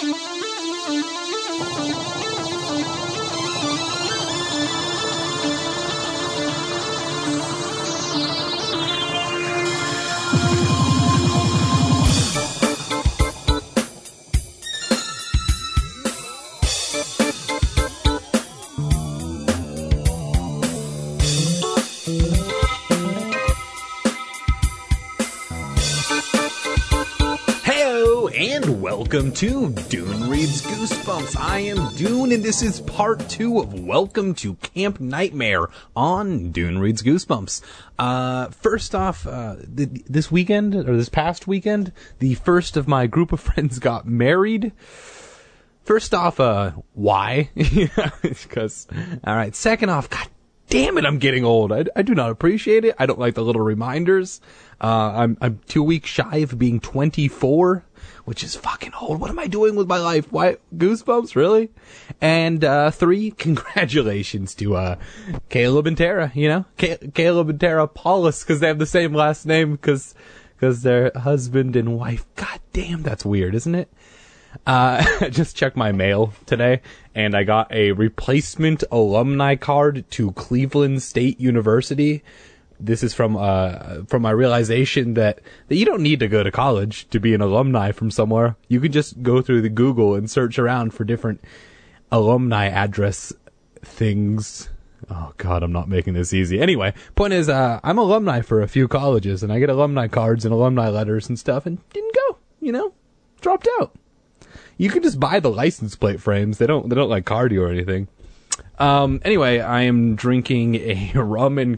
Welcome to Dune Reads Goosebumps. I am Dune, and this is part 2 of Welcome to Camp Nightmare on Dune Reads Goosebumps. First off, this past weekend, the first of my group of friends got married. First off, why? Because, alright, second off, god damn it, I'm getting old. I do not appreciate it. I don't like the little reminders. I'm 2 weeks shy of being 24. Which is fucking old. What am I doing with my life? Why? Goosebumps, really? And 3, congratulations to Caleb and Tara, you know? Caleb and Tara Paulus, because they have the same last name, because they're husband and wife. God damn, that's weird, isn't it? I just checked my mail today, and I got a replacement alumni card to Cleveland State University. This is from my realization that you don't need to go to college to be an alumni from somewhere. You can just go through the Google and search around for different alumni address things. Oh god, I'm not making this easy. Anyway, point is, I'm alumni for a few colleges, and I get alumni cards and alumni letters and stuff, and didn't go, you know, dropped out. You can just buy the license plate frames. They don't like card you or anything. Anyway, I am drinking a rum and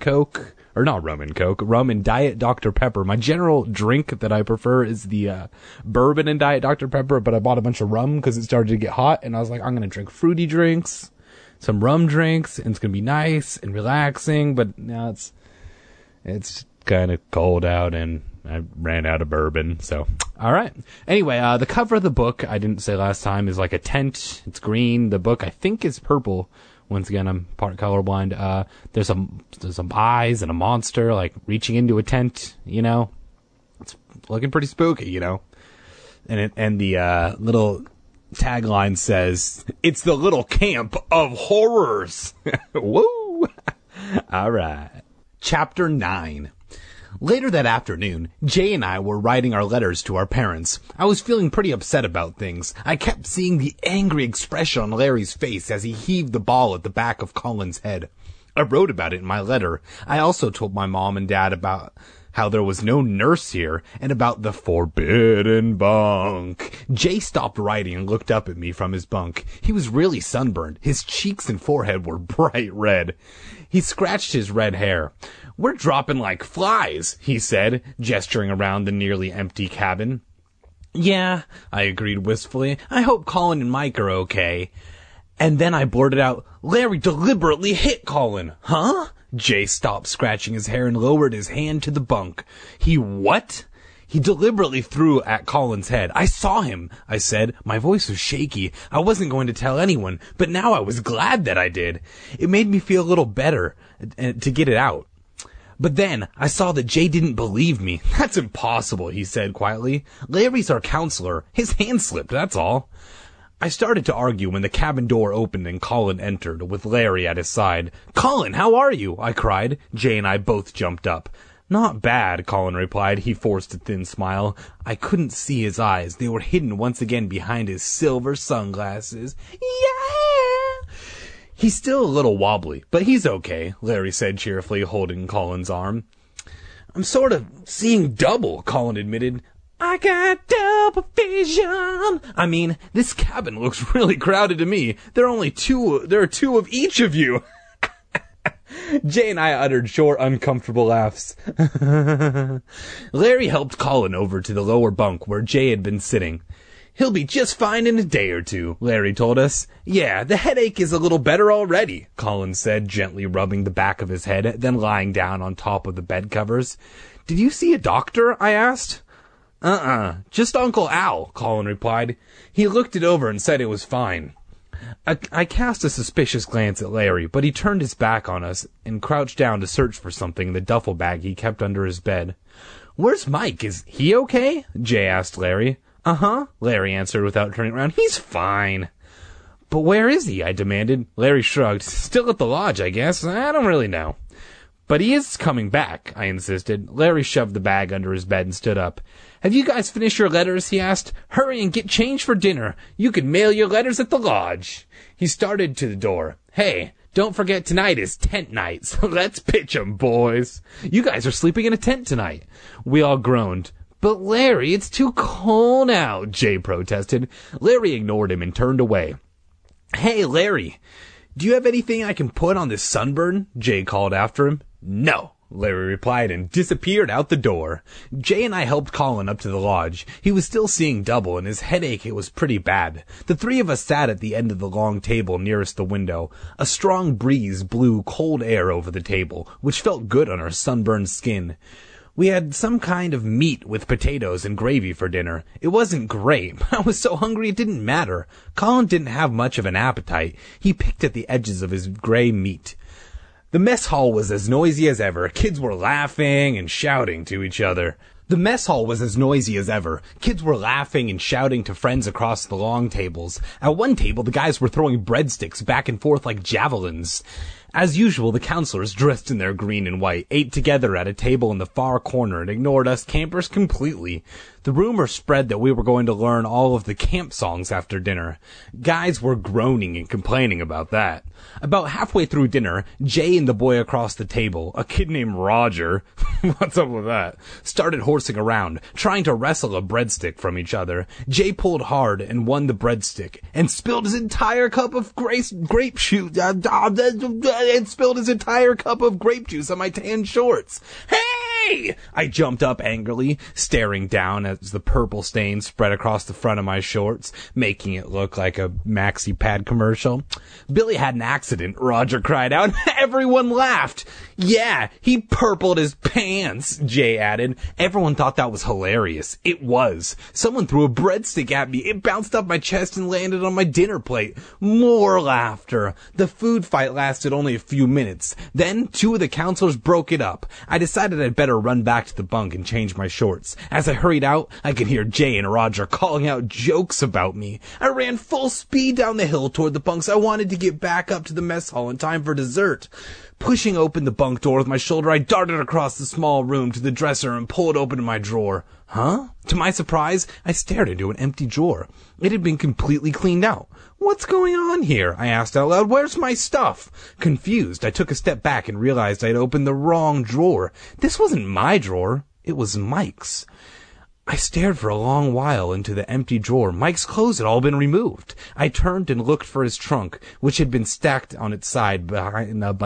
Diet Dr. Pepper. My general drink that I prefer is the bourbon and Diet Dr. Pepper, but I bought a bunch of rum because it started to get hot, and I was like, I'm going to drink fruity drinks, some rum drinks, and it's going to be nice and relaxing, but now it's kind of cold out, and I ran out of bourbon, so, alright. Anyway, the cover of the book, I didn't say last time, is like a tent. It's green. The book, I think, is purple. Once again, I'm part colorblind. There's some eyes and a monster, like, reaching into a tent, you know? It's looking pretty spooky, you know? And the little tagline says, "It's the little camp of horrors." Woo! Alright. Chapter 9. Later that afternoon, Jay and I were writing our letters to our parents. I was feeling pretty upset about things. I kept seeing the angry expression on Larry's face as he heaved the ball at the back of Colin's head. I wrote about it in my letter. I also told my mom and dad about how there was no nurse here, and about the forbidden bunk. Jay stopped writing and looked up at me from his bunk. He was really sunburned. His cheeks and forehead were bright red. He scratched his red hair. "We're dropping like flies," he said, gesturing around the nearly empty cabin. "Yeah," I agreed wistfully. "I hope Colin and Mike are okay." And then I blurted out, "Larry deliberately hit Colin." "Huh?" Jay stopped scratching his hair and lowered his hand to the bunk. "He what?" "He deliberately threw at Colin's head. I saw him," I said. My voice was shaky. I wasn't going to tell anyone, but now I was glad that I did. It made me feel a little better to get it out. But then I saw that Jay didn't believe me. "That's impossible," he said quietly. "Larry's our counselor. His hand slipped, that's all." I started to argue when the cabin door opened and Colin entered, with Larry at his side. "Colin, how are you?" I cried. Jay and I both jumped up. "Not bad," Colin replied. He forced a thin smile. I couldn't see his eyes. They were hidden once again behind his silver sunglasses. "Yeah!" "He's still a little wobbly, but he's okay," Larry said cheerfully, holding Colin's arm. "I'm sort of seeing double," Colin admitted. "I got double vision. I mean, this cabin looks really crowded to me. There are two of each of you." Jay and I uttered short, uncomfortable laughs. Larry helped Colin over to the lower bunk where Jay had been sitting. "He'll be just fine in a day or two," Larry told us. "Yeah, the headache is a little better already," Colin said, gently rubbing the back of his head, then lying down on top of the bed covers. "Did you see a doctor?" I asked. Just Uncle Al," Colin replied. "He looked it over and said it was fine." I cast a suspicious glance at Larry, but he turned his back on us and crouched down to search for something in the duffel bag he kept under his bed. "Where's Mike? Is he okay?" Jay asked Larry. Uh-huh, Larry answered without turning around. He's fine. But where is he? I demanded. Larry shrugged. Still at the lodge, I guess. I don't really know. But he is coming back, I insisted. Larry shoved the bag under his bed and stood up. Have you guys finished your letters? He asked. Hurry and get changed for dinner. You can mail your letters at the lodge. He started to the door. Hey, don't forget tonight is tent night, so let's pitch 'em, boys. You guys are sleeping in a tent tonight. We all groaned. But Larry, it's too cold out, Jay protested. Larry ignored him and turned away. Hey, Larry, do you have anything I can put on this sunburn? Jay called after him. No, Larry replied and disappeared out the door. Jay and I helped Colin up to the lodge. He was still seeing double, and his headache was pretty bad. The three of us sat at the end of the long table nearest the window. A strong breeze blew cold air over the table, which felt good on our sunburned skin. We had some kind of meat with potatoes and gravy for dinner. It wasn't great, but I was so hungry it didn't matter. Colin didn't have much of an appetite. He picked at the edges of his gray meat. The mess hall was as noisy as ever. Kids were laughing and shouting to each other. The mess hall was as noisy as ever. Kids were laughing and shouting to friends across the long tables. At one table, the guys were throwing breadsticks back and forth like javelins. As usual, the counselors, dressed in their green and white, ate together at a table in the far corner and ignored us campers completely. The rumor spread that we were going to learn all of the camp songs after dinner. Guys were groaning and complaining about that. About halfway through dinner, Jay and the boy across the table, a kid named Roger, what's up with that, started horsing around, trying to wrestle a breadstick from each other. Jay pulled hard and won the breadstick, and spilled his entire cup of grape juice, and spilled his entire cup of grape juice on my tan shorts. Hey! I jumped up angrily, staring down as the purple stain spread across the front of my shorts, making it look like a maxi pad commercial. Billy had an accident, Roger cried out. Everyone laughed. Yeah, he purpled his pants, Jay added. Everyone thought that was hilarious. It was. Someone threw a breadstick at me. It bounced off my chest and landed on my dinner plate. More laughter. The food fight lasted only a few minutes. Then, two of the counselors broke it up. I decided I'd better run back to the bunk and change my shorts. As I hurried out, I could hear Jay and Roger calling out jokes about me. I ran full speed down the hill toward the bunks. I wanted to get back up to the mess hall in time for dessert. Pushing open the bunk door with my shoulder, I darted across the small room to the dresser and pulled open my drawer. Huh? To my surprise, I stared into an empty drawer. It had been completely cleaned out. What's going on here? I asked out loud. Where's my stuff? Confused, I took a step back and realized I'd opened the wrong drawer. This wasn't my drawer. It was Mike's. I stared for a long while into the empty drawer. Mike's clothes had all been removed. I turned and looked for his trunk, which had been stacked on its side behind the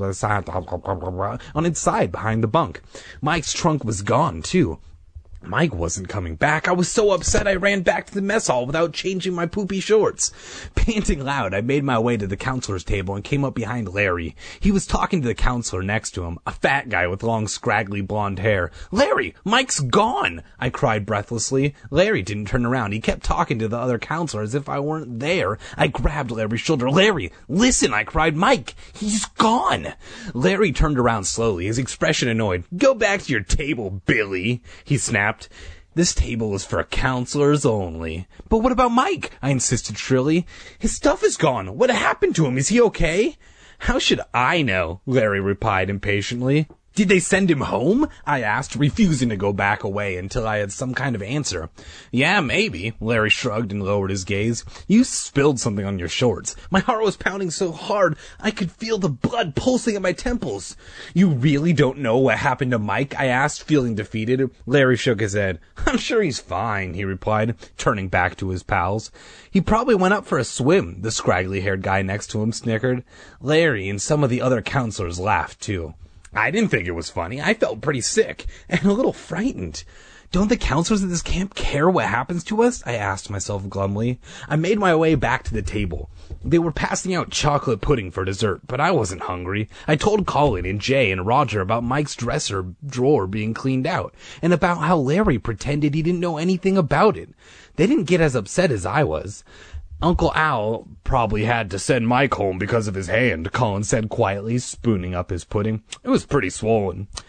bunk. Mike's trunk was gone, too. Mike wasn't coming back. I was so upset I ran back to the mess hall without changing my poopy shorts. Panting loud, I made my way to the counselor's table and came up behind Larry. He was talking to the counselor next to him, a fat guy with long, scraggly blonde hair. Larry, Mike's gone! I cried breathlessly. Larry didn't turn around. He kept talking to the other counselor as if I weren't there. I grabbed Larry's shoulder. Larry, listen, I cried. Mike, he's gone! Larry turned around slowly, his expression annoyed. Go back to your table, Billy, he snapped. This table is for counselors only. But what about Mike? I insisted shrilly. His stuff is gone. What happened to him? Is he okay? How should I know? Larry replied impatiently. Did they send him home? I asked, refusing to go back away until I had some kind of answer. Yeah, maybe. Larry shrugged and lowered his gaze. You spilled something on your shorts. My heart was pounding so hard I could feel the blood pulsing at my temples. You really don't know what happened to Mike? I asked, feeling defeated. Larry shook his head. I'm sure he's fine, he replied, turning back to his pals. He probably went up for a swim, the scraggly-haired guy next to him snickered. Larry and some of the other counselors laughed, too. I didn't think it was funny. I felt pretty sick and a little frightened. Don't the counselors at this camp care what happens to us? I asked myself glumly. I made my way back to the table. They were passing out chocolate pudding for dessert, but I wasn't hungry. I told Colin and Jay and Roger about Mike's dresser drawer being cleaned out, and about how Larry pretended he didn't know anything about it. They didn't get as upset as I was. Uncle Al probably had to send Mike home because of his hand, Colin said quietly, spooning up his pudding. It was pretty swollen.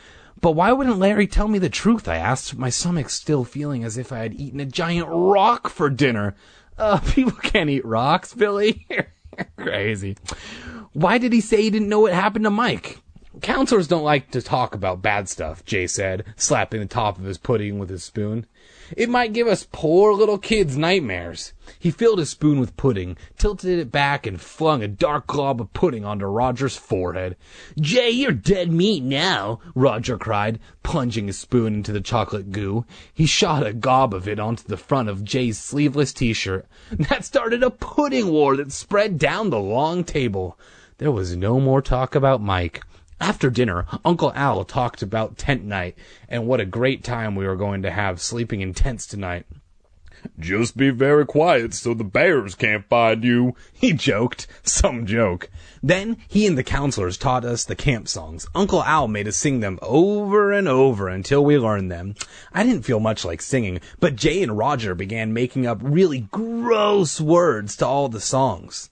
But why wouldn't Larry tell me the truth, I asked, my stomach still feeling as if I had eaten a giant rock for dinner. People can't eat rocks, Billy. Crazy. Why did he say he didn't know what happened to Mike? Counselors don't like to talk about bad stuff, Jay said, slapping the top of his pudding with his spoon. It might give us poor little kids nightmares. He filled his spoon with pudding, tilted it back, and flung a dark glob of pudding onto Roger's forehead. Jay, you're dead meat now, Roger cried, plunging his spoon into the chocolate goo. He shot a gob of it onto the front of Jay's sleeveless t-shirt. That started a pudding war that spread down the long table. There was no more talk about Mike. After dinner, Uncle Al talked about tent night and what a great time we were going to have sleeping in tents tonight. Just be very quiet so the bears can't find you, he joked. Some joke. Then he and the counselors taught us the camp songs. Uncle Al made us sing them over and over until we learned them. I didn't feel much like singing, but Jay and Roger began making up really gross words to all the songs.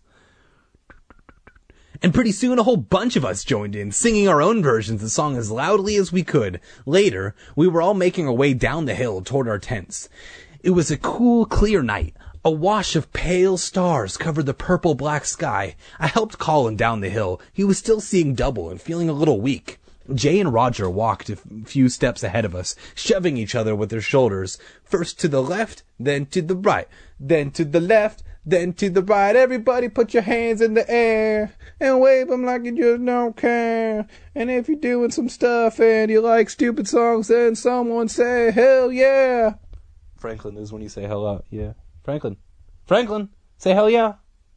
And pretty soon a whole bunch of us joined in, singing our own versions of the song as loudly as we could. Later, we were all making our way down the hill toward our tents. It was a cool, clear night. A wash of pale stars covered the purple-black sky. I helped Colin down the hill. He was still seeing double and feeling a little weak. Jay and Roger walked a few steps ahead of us, shoving each other with their shoulders. First to the left, then to the right, then to the left, then to the right. Everybody put your hands in the air and wave them like you just don't care. And if you're doing some stuff and you like stupid songs, then someone say, hell yeah. Franklin is when you say hell yeah. Franklin, say hell yeah.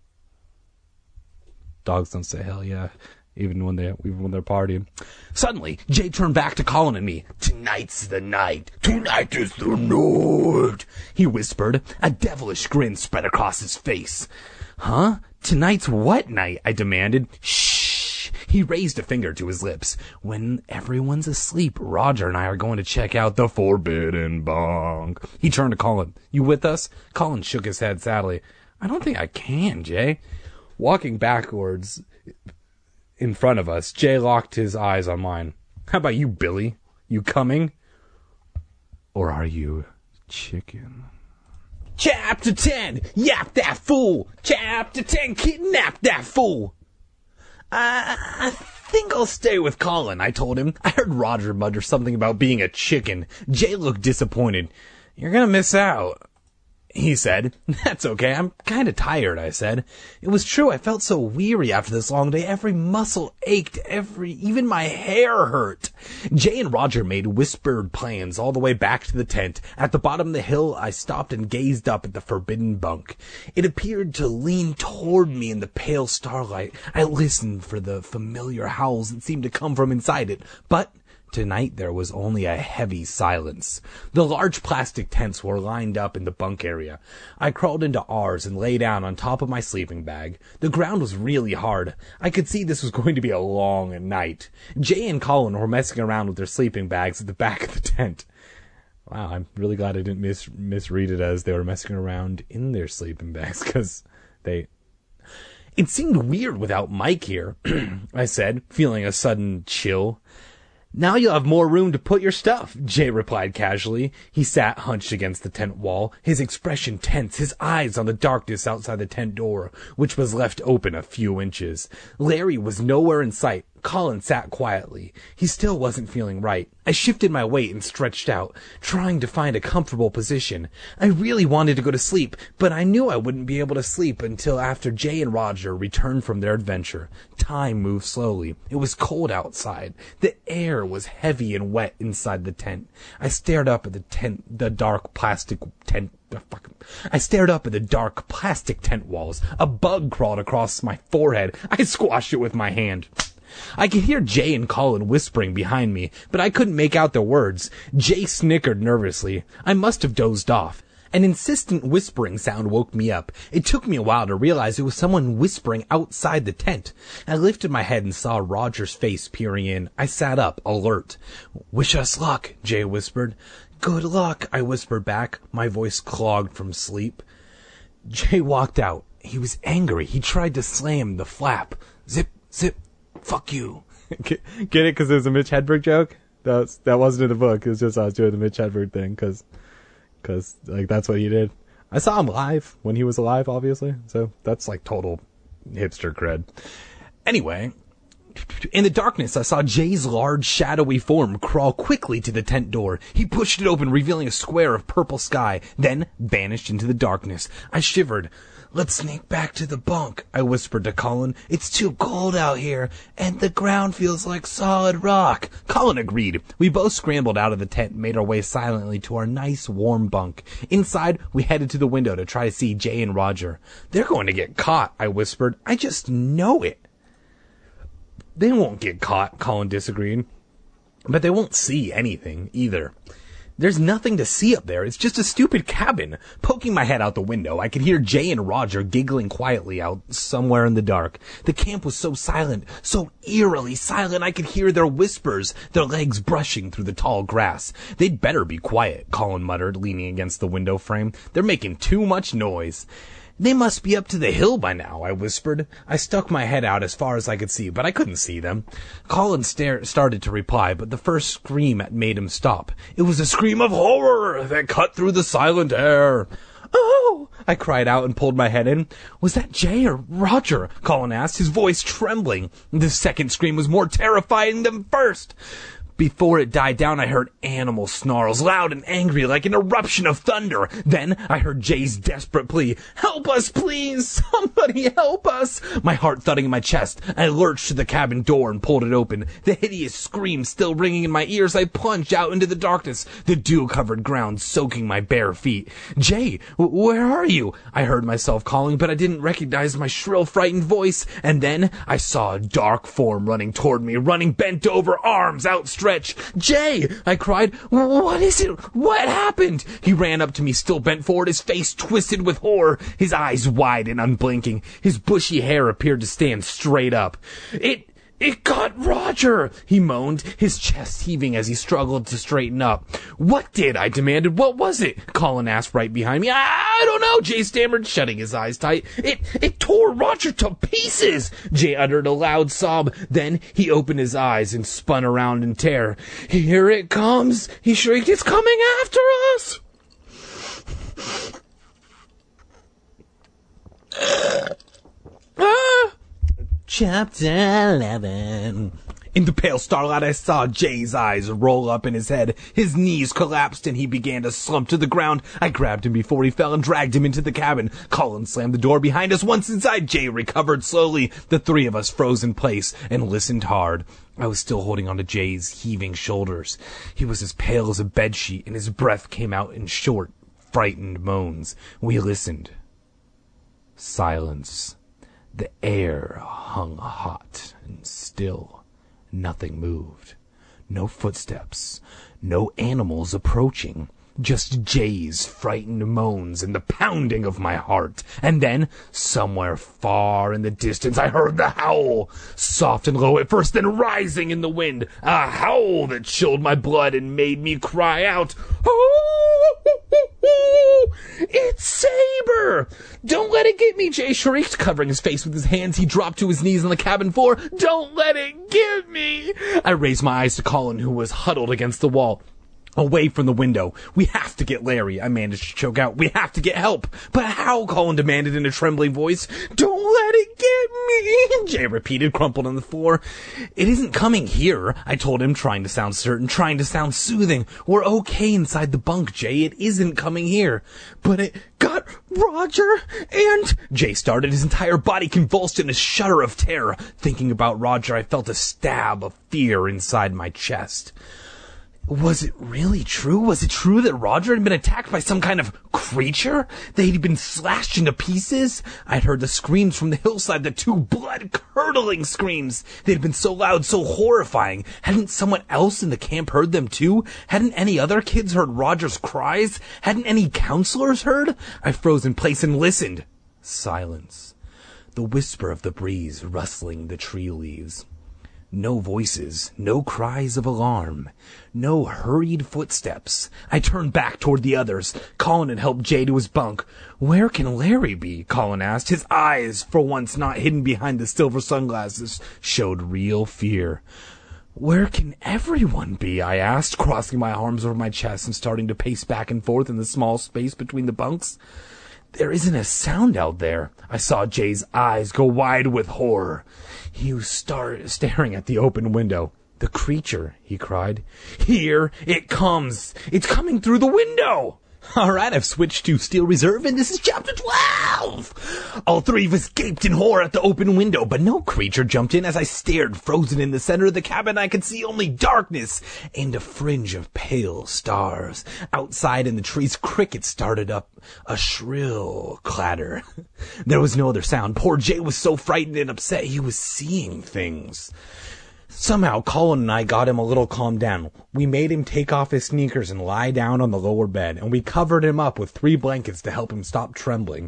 Dogs don't say hell yeah, even when they're partying. Suddenly, Jay turned back to Colin and me. Tonight's the night. Tonight is the night, he whispered. A devilish grin spread across his face. Huh? Tonight's what night? I demanded. Shh. He raised a finger to his lips. When everyone's asleep, Roger and I are going to check out the Forbidden Bong. He turned to Colin. You with us? Colin shook his head sadly. I don't think I can, Jay. Walking backwards in front of us, Jay locked his eyes on mine. How about you, Billy? You coming? Or are you chicken? Chapter 10! Yap that fool! Chapter 10! Kidnap that fool! I think I'll stay with Colin, I told him. I heard Roger mutter something about being a chicken. Jay looked disappointed. You're gonna miss out, he said. That's okay, I'm kinda tired, I said. It was true, I felt so weary after this long day. Every muscle ached, even my hair hurt. Jay and Roger made whispered plans all the way back to the tent. At the bottom of the hill, I stopped and gazed up at the forbidden bunk. It appeared to lean toward me in the pale starlight. I listened for the familiar howls that seemed to come from inside it, but tonight there was only a heavy silence. The large plastic tents were lined up in the bunk area. I crawled into ours and lay down on top of my sleeping bag. The ground was really hard. I could see this was going to be a long night. Jay and Colin were messing around with their sleeping bags at the back of the tent. Wow, I'm really glad I didn't misread it as they were messing around in their sleeping bags, because It seemed weird without Mike here, I said, feeling a sudden chill. Now you'll have more room to put your stuff, Jay replied casually. He sat hunched against the tent wall, his expression tense, his eyes on the darkness outside the tent door, which was left open a few inches. Larry was nowhere in sight. Colin sat quietly. He still wasn't feeling right. I shifted my weight and stretched out, trying to find a comfortable position. I really wanted to go to sleep, but I knew I wouldn't be able to sleep until after Jay and Roger returned from their adventure. Time moved slowly. It was cold outside. The air was heavy and wet inside the tent. I stared up at the dark plastic tent walls. A bug crawled across my forehead. I squashed it with my hand. I could hear Jay and Colin whispering behind me, but I couldn't make out their words. Jay snickered nervously. I must have dozed off. An insistent whispering sound woke me up. It took me a while to realize it was someone whispering outside the tent. I lifted my head and saw Roger's face peering in. I sat up, alert. Wish us luck, Jay whispered. Good luck, I whispered back, my voice clogged from sleep. Jay walked out. He was angry. He tried to slam the flap. Zip, zip. Fuck you. Get it because there's a Mitch Hedberg joke? That wasn't in the book. It was just I was doing the Mitch Hedberg thing because like that's what he did. I saw him live when he was alive, obviously. So that's like total hipster cred. Anyway, in the darkness, I saw Jay's large, shadowy form crawl quickly to the tent door. He pushed it open, revealing a square of purple sky, then vanished into the darkness. I shivered. "Let's sneak back to the bunk," I whispered to Colin. "It's too cold out here, and the ground feels like solid rock." Colin agreed. We both scrambled out of the tent and made our way silently to our nice, warm bunk. Inside, we headed to the window to try to see Jay and Roger. "They're going to get caught," I whispered. "I just know it." "They won't get caught," Colin disagreed. "But they won't see anything, either. There's nothing to see up there. It's just a stupid cabin." Poking my head out the window, I could hear Jay and Roger giggling quietly out somewhere in the dark. The camp was so silent, so eerily silent, I could hear their whispers, their legs brushing through the tall grass. "They'd better be quiet," Colin muttered, leaning against the window frame. "They're making too much noise." "They must be up to the hill by now," I whispered. I stuck my head out as far as I could see, but I couldn't see them. Colin started to reply, but the first scream made him stop. It was a scream of horror that cut through the silent air. "Oh!" I cried out and pulled my head in. "Was that Jay or Roger?" Colin asked, his voice trembling. The second scream was more terrifying than first. Before it died down, I heard animal snarls, loud and angry, like an eruption of thunder. Then I heard Jay's desperate plea. "Help us, please! Somebody help us!" My heart thudding in my chest, I lurched to the cabin door and pulled it open. The hideous scream still ringing in my ears, I plunged out into the darkness, the dew-covered ground soaking my bare feet. "Jay, where are you?" I heard myself calling, but I didn't recognize my shrill, frightened voice. And then I saw a dark form running toward me, running bent over, arms outstretched. "Jay!" I cried. "What is it? What happened?" He ran up to me, still bent forward, his face twisted with horror, his eyes wide and unblinking. His bushy hair appeared to stand straight up. It got Roger," he moaned, his chest heaving as he struggled to straighten up. "What did?" I demanded. "What was it?" Colin asked right behind me. I don't know," Jay stammered, shutting his eyes tight. It tore Roger to pieces." Jay uttered a loud sob. Then he opened his eyes and spun around in terror. "Here it comes," he shrieked. "It's coming after us." Chapter 11. In the pale starlight, I saw Jay's eyes roll up in his head. His knees collapsed and he began to slump to the ground. I grabbed him before he fell and dragged him into the cabin. Colin slammed the door behind us. Once inside, Jay recovered slowly. The three of us froze in place and listened hard. I was still holding onto Jay's heaving shoulders. He was as pale as a bedsheet, and his breath came out in short, frightened moans. We listened. Silence. The air hung hot and still. Nothing moved. No footsteps. No animals approaching. Just Jay's frightened moans and the pounding of my heart. And then, somewhere far in the distance, I heard the howl. Soft and low at first, then rising in the wind. A howl that chilled my blood and made me cry out, "Oh! It's Saber!" "Don't let it get me," Jay shrieked, covering his face with his hands. He dropped to his knees on the cabin floor. "Don't let it get me!" I raised my eyes to Colin, who was huddled against the wall. Away from the window. "We have to get Larry," I managed to choke out. "We have to get help." "But how?" Colin demanded in a trembling voice. "Don't let it get me," Jay repeated, crumpled on the floor. "It isn't coming here," I told him, trying to sound certain, trying to sound soothing. "We're okay inside the bunk, Jay. It isn't coming here." "But it got Roger and..." Jay started, his entire body convulsed in a shudder of terror. Thinking about Roger, I felt a stab of fear inside my chest. Was it really true? Was it true that Roger had been attacked by some kind of creature? That he'd been slashed into pieces? I'd heard the screams from the hillside, the two blood-curdling screams. They'd been so loud, so horrifying. Hadn't someone else in the camp heard them too? Hadn't any other kids heard Roger's cries? Hadn't any counselors heard? I froze in place and listened. Silence. The whisper of the breeze rustling the tree leaves. No voices, no cries of alarm, no hurried footsteps. I turned back toward the others. Colin had helped Jay to his bunk. "Where can Larry be?" Colin asked. His eyes, for once not hidden behind the silver sunglasses, showed real fear. Where can everyone be? I asked, crossing my arms over my chest and starting to pace back and forth in the small space between the bunks. There isn't a sound out there. I saw Jay's eyes go wide with horror. He was staring at the open window. The creature, he cried. Here it comes. It's coming through the window. All right, I've switched to Steel Reserve, and this is Chapter 12! All three of us gaped in horror at the open window, but no creature jumped in. As I stared, frozen in the center of the cabin, I could see only darkness and a fringe of pale stars. Outside in the trees, crickets started up a shrill clatter. There was no other sound. Poor Jay was so frightened and upset he was seeing things. Somehow, Colin and I got him a little calmed down. We made him take off his sneakers and lie down on the lower bed, and we covered him up with 3 blankets to help him stop trembling.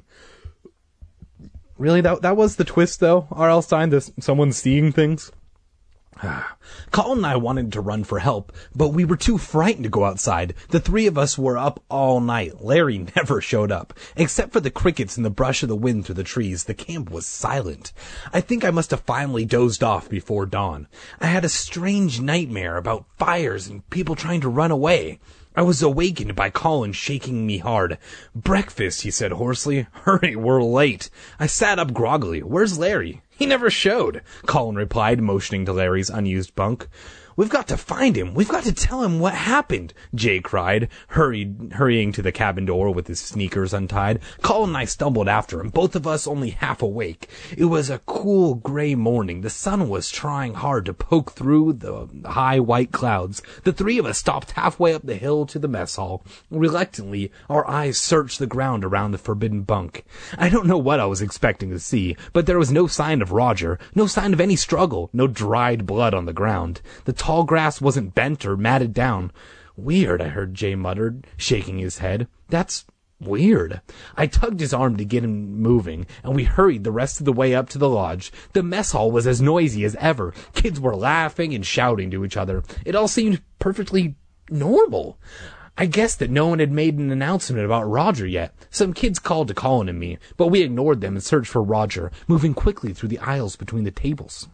Really, that was the twist, though, R.L. Stine, someone seeing things? Colin and I wanted to run for help, but we were too frightened to go outside. The 3 of us were up all night. Larry never showed up. Except for the crickets and the brush of the wind through the trees, the camp was silent. I think I must have finally dozed off before dawn. I had a strange nightmare about fires and people trying to run away. I was awakened by Colin shaking me hard. Breakfast, he said hoarsely. Hurry, we're late. I sat up groggily. Where's Larry? He never showed, Colin replied, motioning to Larry's unused bunk. We've got to find him. We've got to tell him what happened, Jay cried, hurrying to the cabin door with his sneakers untied. Colin and I stumbled after him, both of us only half awake. It was a cool gray morning. The sun was trying hard to poke through the high white clouds. The 3 of us stopped halfway up the hill to the mess hall. Reluctantly, our eyes searched the ground around the forbidden bunk. I don't know what I was expecting to see, but there was no sign of Roger, no sign of any struggle, no dried blood on the ground. The tall grass wasn't bent or matted down. Weird, I heard Jay muttered, shaking his head. That's weird. I tugged his arm to get him moving, and we hurried the rest of the way up to the lodge. The mess hall was as noisy as ever. Kids were laughing and shouting to each other. It all seemed perfectly normal. I guessed that no one had made an announcement about Roger yet. Some kids called to Colin and me, but we ignored them and searched for Roger, moving quickly through the aisles between the tables.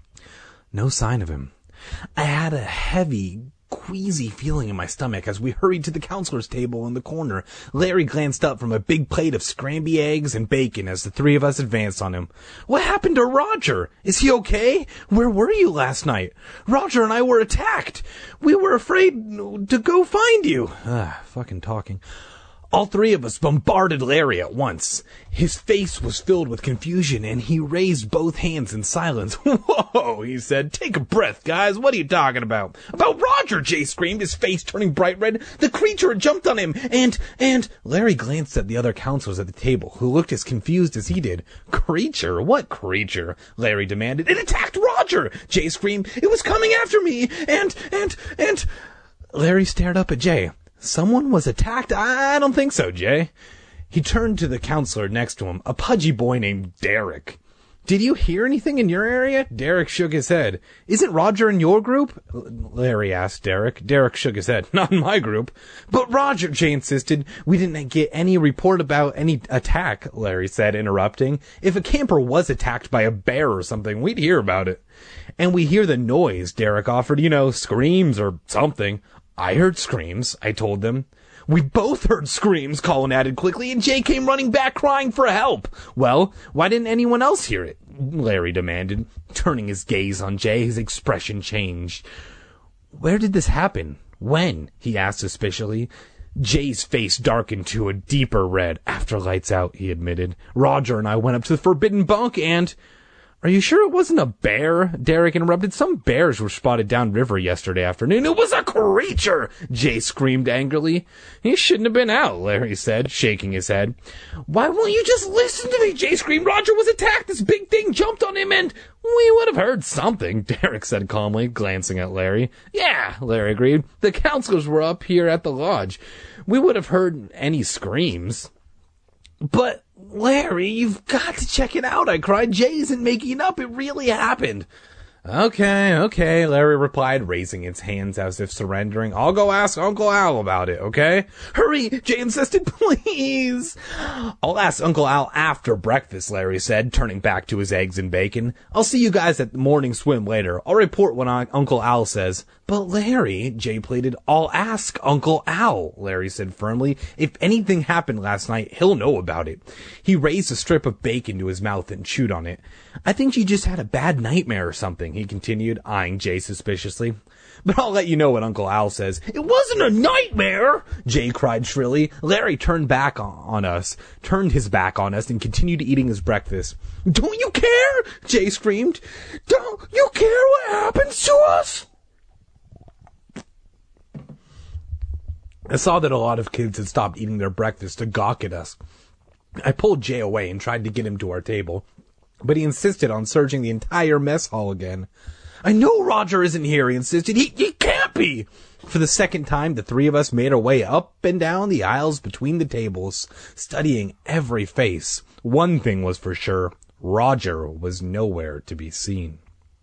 No sign of him. I had a heavy, queasy feeling in my stomach as we hurried to the counselor's table in the corner. Larry glanced up from a big plate of scrambled eggs and bacon as the 3 of us advanced on him. What happened to Roger? Is he okay? Where were you last night? Roger and I were attacked. We were afraid to go find you. Fucking talking. All 3 of us bombarded Larry at once. His face was filled with confusion, and he raised both hands in silence. Whoa, he said. Take a breath, guys. What are you talking about? About Roger, Jay screamed, his face turning bright red. The creature had jumped on him, and... Larry glanced at the other counselors at the table, who looked as confused as he did. Creature? What creature? Larry demanded. It attacked Roger, Jay screamed. It was coming after me, and... Larry stared up at Jay. Someone was attacked? I don't think so, Jay. He turned to the counselor next to him, a pudgy boy named Derek. Did you hear anything in your area? Derek shook his head. Isn't Roger in your group? Larry asked Derek. Derek shook his head. Not in my group. But Roger, Jay insisted. We didn't get any report about any attack, Larry said, interrupting. If a camper was attacked by a bear or something, we'd hear about it. And we hear the noise, Derek offered. Screams or something. I heard screams, I told them. We both heard screams, Colin added quickly, and Jay came running back crying for help. Well, why didn't anyone else hear it? Larry demanded, turning his gaze on Jay. His expression changed. Where did this happen? When? He asked suspiciously. Jay's face darkened to a deeper red. After lights out, he admitted. Roger and I went up to the forbidden bunk and... Are you sure it wasn't a bear? Derek interrupted. Some bears were spotted downriver yesterday afternoon. It was a creature! Jay screamed angrily. He shouldn't have been out, Larry said, shaking his head. Why won't you just listen to me? Jay screamed. Roger was attacked. This big thing jumped on him and... We would have heard something, Derek said calmly, glancing at Larry. Yeah, Larry agreed. The counselors were up here at the lodge. We would have heard any screams. But... Larry, you've got to check it out, I cried. Jay isn't making it up. It really happened. Okay, Larry replied, raising his hands as if surrendering. I'll go ask Uncle Al about it, okay? Hurry, Jay insisted, please. I'll ask Uncle Al after breakfast, Larry said, turning back to his eggs and bacon. I'll see you guys at the morning swim later. I'll report when Uncle Al says. But Larry, Jay pleaded, I'll ask Uncle Al, Larry said firmly. If anything happened last night, he'll know about it. He raised a strip of bacon to his mouth and chewed on it. I think she just had a bad nightmare or something, he continued, eyeing Jay suspiciously. But I'll let you know what Uncle Al says. It wasn't a nightmare, Jay cried shrilly. Larry turned his back on us and continued eating his breakfast. Don't you care? Jay screamed. Don't you care what happens to us? I saw that a lot of kids had stopped eating their breakfast to gawk at us. I pulled Jay away and tried to get him to our table, but he insisted on searching the entire mess hall again. I know Roger isn't here, he insisted. He can't be! For the second time, the three of us made our way up and down the aisles between the tables, studying every face. One thing was for sure, Roger was nowhere to be seen.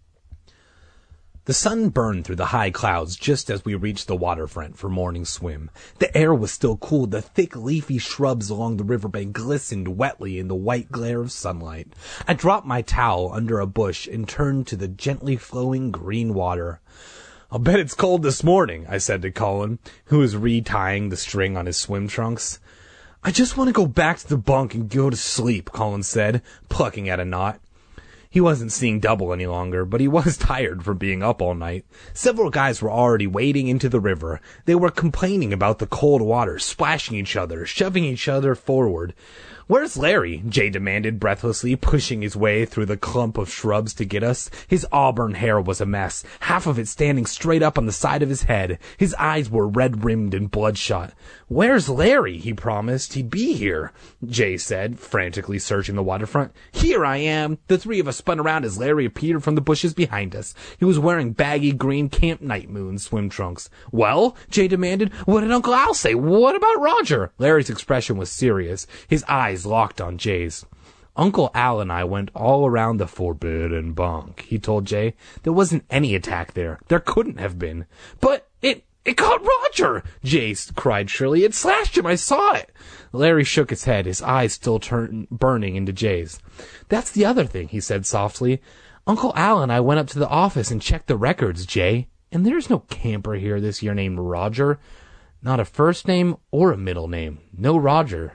The sun burned through the high clouds just as we reached the waterfront for morning swim. The air was still cool. The thick leafy shrubs along the riverbank glistened wetly in the white glare of sunlight. I dropped my towel under a bush and turned to the gently flowing green water. I'll bet it's cold this morning, I said to Colin, who was retying the string on his swim trunks. I just want to go back to the bunk and go to sleep, Colin said, plucking at a knot. He wasn't seeing double any longer, but he was tired from being up all night. Several guys were already wading into the river. They were complaining about the cold water, splashing each other, shoving each other forward. Where's Larry? Jay demanded breathlessly, pushing his way through the clump of shrubs to get us. His auburn hair was a mess, half of it standing straight up on the side of his head. His eyes were red-rimmed and bloodshot. Where's Larry? He promised he'd be here, Jay said, frantically searching the waterfront. Here I am. The three of us spun around as Larry appeared from the bushes behind us. He was wearing baggy green Camp Night Moon swim trunks. Well, Jay demanded, what did Uncle Al say? What about Roger? Larry's expression was serious. His eyes locked on Jay's. Uncle Al and I went all around the forbidden bunk, he told Jay. There wasn't any attack there. There couldn't have been. But it caught Roger! Jay cried shrilly. It slashed him. I saw it. Larry shook his head, his eyes still burning into Jay's. That's the other thing, he said softly. Uncle Al and I went up to the office and checked the records, Jay. And there's no camper here this year named Roger. Not a first name or a middle name. No Roger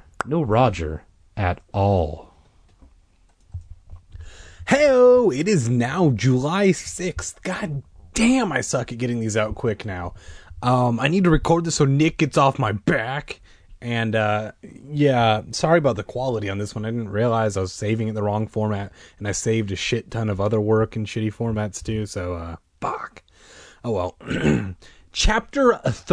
at all. Hey-o, it is now July 6th. God damn, I suck at getting these out quick now. I need to record this so Nick gets off my back. And, yeah, sorry about the quality on this one. I didn't realize I was saving it in the wrong format. And I saved a shit ton of other work in shitty formats too, so, fuck. Oh well. Chapter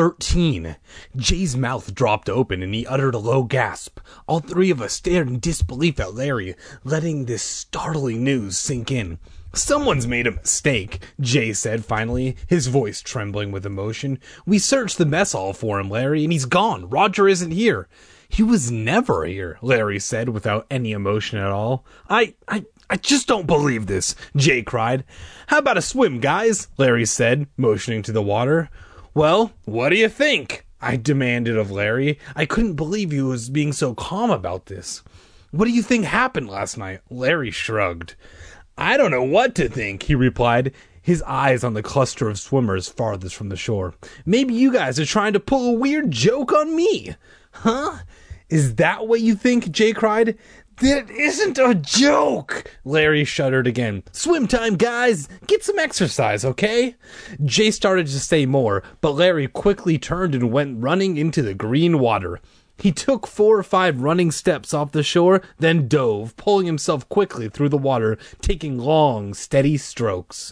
13. Jay's mouth dropped open and he uttered a low gasp. All three of us stared in disbelief at Larry, letting this startling news sink in. Someone's made a mistake, Jay said finally, his voice trembling with emotion. We searched the mess hall for him, Larry, and he's gone. Roger isn't here. He was never here, Larry said without any emotion at all. I just don't believe this, Jay cried. How about a swim, guys? Larry said, motioning to the water. Well, what do you think? I demanded of Larry. I couldn't believe he was being so calm about this. What do you think happened last night? Larry shrugged. I don't know what to think, he replied, his eyes on the cluster of swimmers farthest from the shore. Maybe you guys are trying to pull a weird joke on me. Huh? Is that what you think? Jay cried. That isn't a joke! Larry shuddered again. Swim time, guys! Get some exercise, okay? Jay started to say more, but Larry quickly turned and went running into the green water. He took 4 or 5 running steps off the shore, then dove, pulling himself quickly through the water, taking long, steady strokes.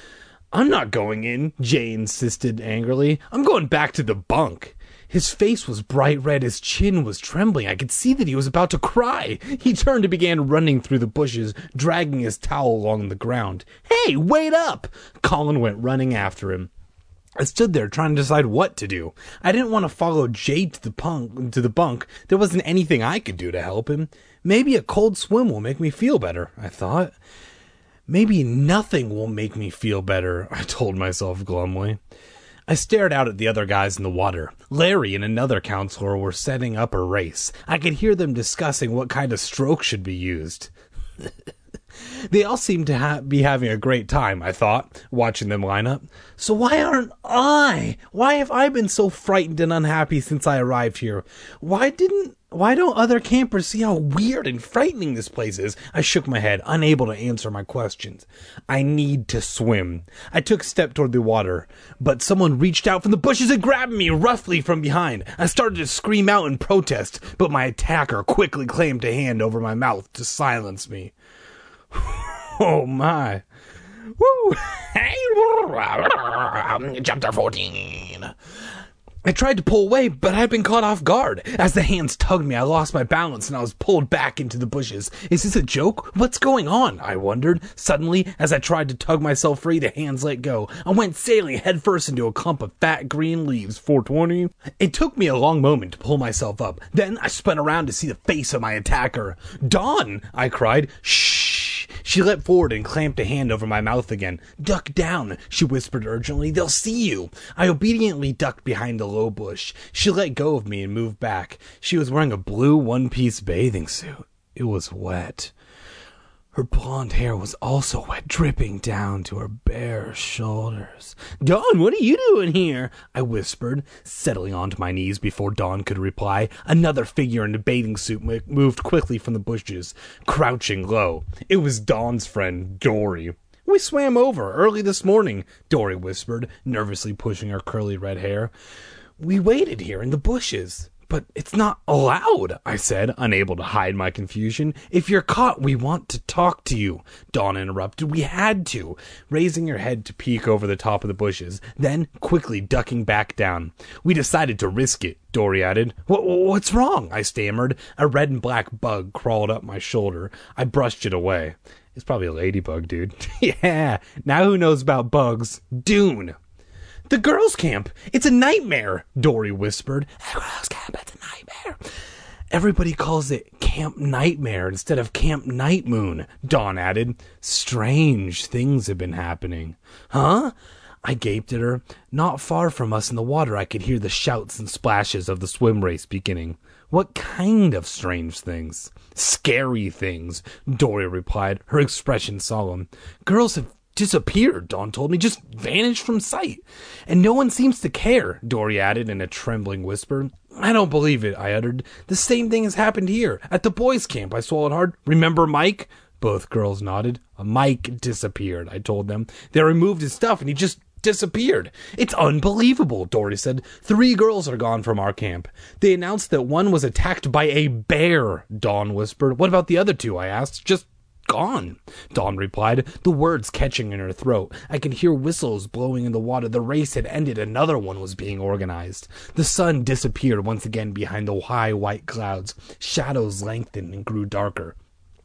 I'm not going in, Jay insisted angrily. I'm going back to the bunk. His face was bright red, his chin was trembling. I could see that he was about to cry. He turned and began running through the bushes, dragging his towel along the ground. Hey, wait up! Colin went running after him. I stood there trying to decide what to do. I didn't want to follow Jay to the bunk. There wasn't anything I could do to help him. Maybe a cold swim will make me feel better, I thought. Maybe nothing will make me feel better, I told myself glumly. I stared out at the other guys in the water. Larry and another counselor were setting up a race. I could hear them discussing what kind of stroke should be used. They all seemed to be having a great time, I thought, watching them line up. So why aren't I? Why have I been so frightened and unhappy since I arrived here? Why don't other campers see how weird and frightening this place is? I shook my head, unable to answer my questions. I need to swim. I took a step toward the water, but someone reached out from the bushes and grabbed me roughly from behind. I started to scream out in protest, but my attacker quickly clamped a hand over my mouth to silence me. Oh my. Woo! Chapter 14. I tried to pull away, but I had been caught off guard. As the hands tugged me, I lost my balance and I was pulled back into the bushes. Is this a joke? What's going on? I wondered. Suddenly, as I tried to tug myself free, the hands let go. I went sailing headfirst into a clump of fat green leaves. 420. It took me a long moment to pull myself up. Then I spun around to see the face of my attacker. Dawn! I cried. Shh! She leapt forward and clamped a hand over my mouth again. Duck down, she whispered urgently. They'll see you. I obediently ducked behind a low bush. She let go of me and moved back. She was wearing a blue one-piece bathing suit. It was wet. Her blonde hair was also wet, dripping down to her bare shoulders. Dawn, what are you doing here? I whispered, settling onto my knees before Dawn could reply. Another figure in a bathing suit moved quickly from the bushes, crouching low. It was Dawn's friend, Dory. We swam over early this morning, Dory whispered, nervously pushing her curly red hair. We waited here in the bushes. But it's not allowed, I said, unable to hide my confusion. If you're caught, we want to talk to you, Dawn interrupted. We had to, raising her head to peek over the top of the bushes, then quickly ducking back down. We decided to risk it, Dory added. What's wrong? I stammered. A red and black bug crawled up my shoulder. I brushed it away. It's probably a ladybug, dude. Yeah, now who knows about bugs? Dune. The girls' camp. It's a nightmare, Dory whispered. The girls' camp, it's a nightmare. Everybody calls it Camp Nightmare instead of Camp Night Moon, Dawn added. Strange things have been happening. Huh? I gaped at her. Not far from us in the water, I could hear the shouts and splashes of the swim race beginning. What kind of strange things? Scary things, Dory replied, her expression solemn. Girls have disappeared, Dawn told me, just vanished from sight. And no one seems to care, Dory added in a trembling whisper. I don't believe it, I uttered. The same thing has happened here, at the boys' camp. I swallowed hard. Remember Mike? Both girls nodded. Mike disappeared, I told them. They removed his stuff and he just disappeared. It's unbelievable, Dory said. 3 girls are gone from our camp. They announced that one was attacked by a bear, Dawn whispered. What about the other 2, I asked. Just gone, Dawn replied, the words catching in her throat. I could hear whistles blowing in the water. The race had ended. Another one was being organized. The sun disappeared once again behind the high white clouds. Shadows lengthened and grew darker.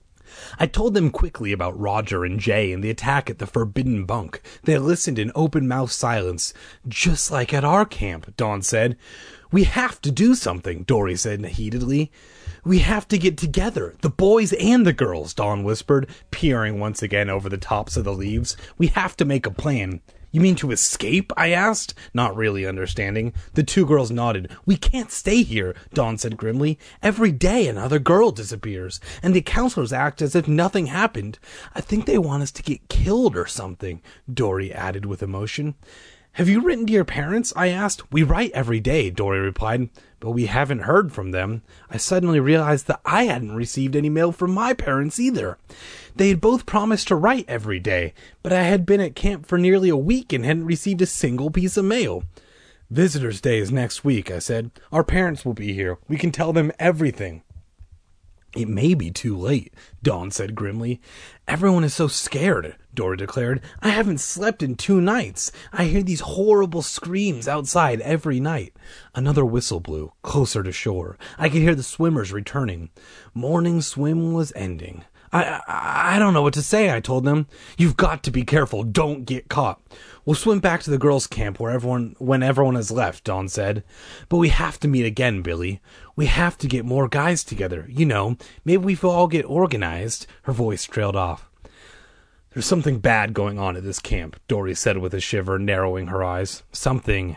I told them quickly about Roger and Jay and the attack at the forbidden bunk. They listened in open-mouthed silence. Just like at our camp, Dawn said. We have to do something, Dory said heatedly. We have to get together, the boys and the girls, Dawn whispered, peering once again over the tops of the leaves. We have to make a plan. You mean to escape? I asked, not really understanding. The 2 girls nodded. We can't stay here, Dawn said grimly. Every day another girl disappears, and the counselors act as if nothing happened. I think they want us to get killed or something, Dory added with emotion. Have you written to your parents? I asked. We write every day, Dory replied, but we haven't heard from them. I suddenly realized that I hadn't received any mail from my parents either. They had both promised to write every day, but I had been at camp for nearly a week and hadn't received a single piece of mail. Visitors' Day is next week, I said. Our parents will be here. We can tell them everything. It may be too late, Dawn said grimly. Everyone is so scared, Dory declared. I haven't slept in 2 nights. I hear these horrible screams outside every night. Another whistle blew, closer to shore. I could hear the swimmers returning. Morning swim was ending. I don't know what to say, I told them. You've got to be careful. Don't get caught. We'll swim back to the girls' camp when everyone has left, Dawn said. But we have to meet again, Billy. We have to get more guys together. You know, maybe we all get organized. Her voice trailed off. There's something bad going on at this camp, Dory said with a shiver, narrowing her eyes. Something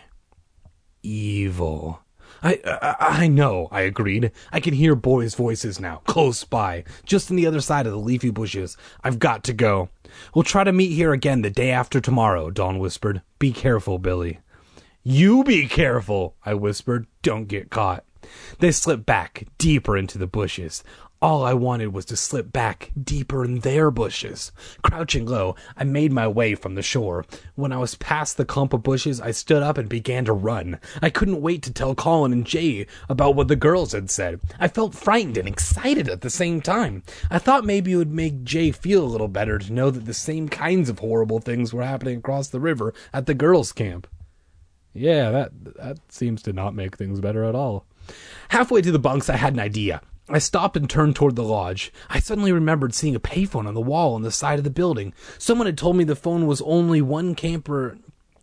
evil. I know, I agreed. I can hear boys' voices now, close by, just on the other side of the leafy bushes. I've got to go. We'll try to meet here again the day after tomorrow, Dawn whispered. Be careful, Billy. You be careful, I whispered. Don't get caught. They slipped back, deeper into the bushes. All I wanted was to slip back deeper in their bushes. Crouching low, I made my way from the shore. When I was past the clump of bushes, I stood up and began to run. I couldn't wait to tell Colin and Jay about what the girls had said. I felt frightened and excited at the same time. I thought maybe it would make Jay feel a little better to know that the same kinds of horrible things were happening across the river at the girls' camp. Yeah, that seems to not make things better at all. Halfway to the bunks, I had an idea. I stopped and turned toward the lodge. I suddenly remembered seeing a payphone on the wall on the side of the building. Someone had told me the phone was the only one campers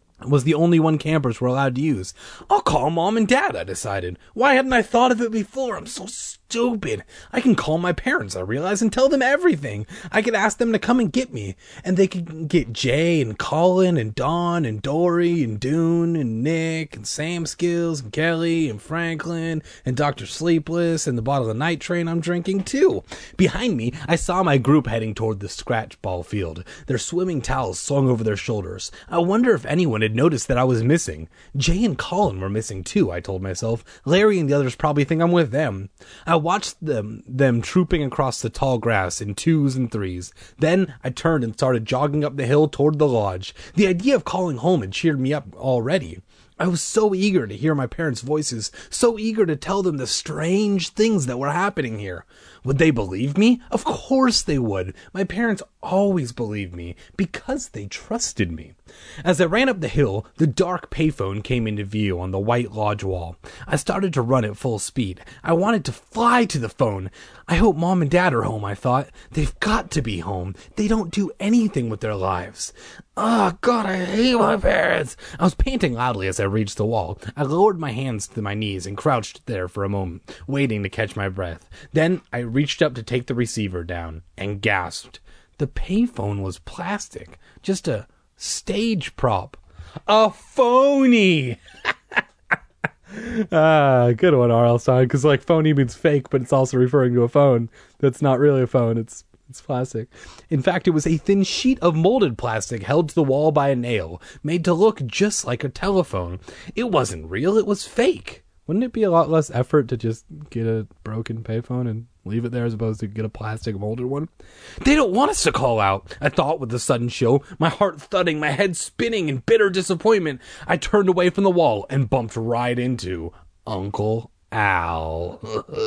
were allowed to use. I'll call Mom and Dad, I decided. Why hadn't I thought of it before? I'm so stupid. I can call my parents, I realized, and tell them everything. I could ask them to come and get me, and they could get Jay and Colin and Dawn and Dory and Dune and Nick and Sam Skills and Kelly and Franklin and Dr. Sleepless and the bottle of night train I'm drinking too. Behind me, I saw my group heading toward the scratch ball field, their swimming towels slung over their shoulders. I wonder if anyone had noticed that I was missing. Jay and Colin were missing too, I told myself. Larry and the others probably think I'm with them. I watched them trooping across the tall grass in 2s and 3s. Then I turned and started jogging up the hill toward the lodge. The idea of calling home had cheered me up already. I was so eager to hear my parents' voices, so eager to tell them the strange things that were happening here. Would they believe me? Of course they would. My parents always believed me, because they trusted me. As I ran up the hill, the dark payphone came into view on the white lodge wall. I started to run at full speed. I wanted to fly to the phone. I hope Mom and Dad are home, I thought. They've got to be home. They don't do anything with their lives. Oh, God, I hate my parents. I was panting loudly as I reached the wall. I lowered my hands to my knees and crouched there for a moment, waiting to catch my breath. Then I reached up to take the receiver down and gasped. The payphone was plastic, just a stage prop. A phony! Good one, R.L. Stein, because like phony means fake, but it's also referring to a phone that's not really a phone. It's plastic. In fact, it was a thin sheet of molded plastic held to the wall by a nail, made to look just like a telephone. It wasn't real, it was fake. Wouldn't it be a lot less effort to just get a broken payphone and leave it there as opposed to get a plastic molded one? They don't want us to call out, I thought with a sudden chill, my heart thudding, my head spinning in bitter disappointment. I turned away from the wall and bumped right into Uncle Al.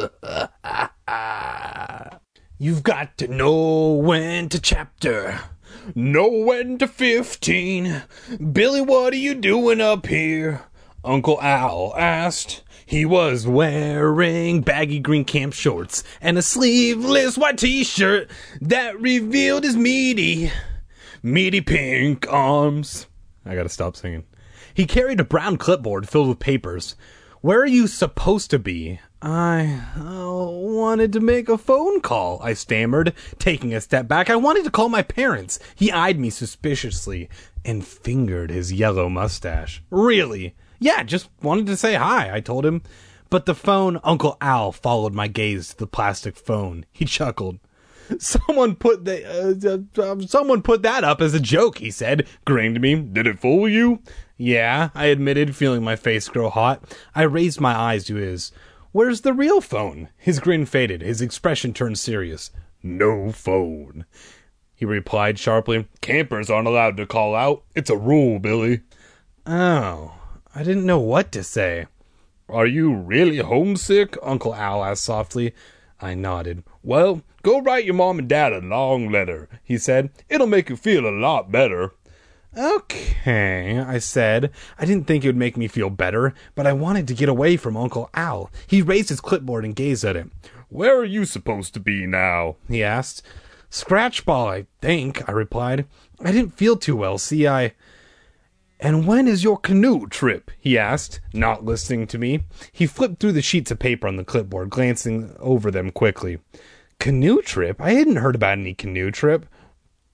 You've got to know when to chapter, know when to 15. Billy, what are you doing up here? Uncle Al asked. He was wearing baggy green camp shorts and a sleeveless white t-shirt that revealed his meaty pink arms. I gotta stop singing. He carried a brown clipboard filled with papers. Where are you supposed to be? I wanted to make a phone call, I stammered, taking a step back. I wanted to call my parents. He eyed me suspiciously and fingered his yellow mustache. Really? Yeah, just wanted to say hi, I told him. But the phone, Uncle Al followed my gaze to the plastic phone. He chuckled. Someone put that up as a joke, he said, grinning to me. Did it fool you? Yeah, I admitted, feeling my face grow hot. I raised my eyes to his. Where's the real phone? His grin faded. His expression turned serious. No phone, he replied sharply. Campers aren't allowed to call out. It's a rule, Billy. Oh, I didn't know what to say. Are you really homesick? Uncle Al asked softly. I nodded. Well, go write your mom and dad a long letter, he said. It'll make you feel a lot better. Okay, I said. I didn't think it would make me feel better, but I wanted to get away from Uncle Al. He raised his clipboard and gazed at it. Where are you supposed to be now? He asked. Scratchball, I think, I replied. I didn't feel too well, see, And when is your canoe trip? He asked, not listening to me. He flipped through the sheets of paper on the clipboard, glancing over them quickly. Canoe trip? I hadn't heard about any canoe trip.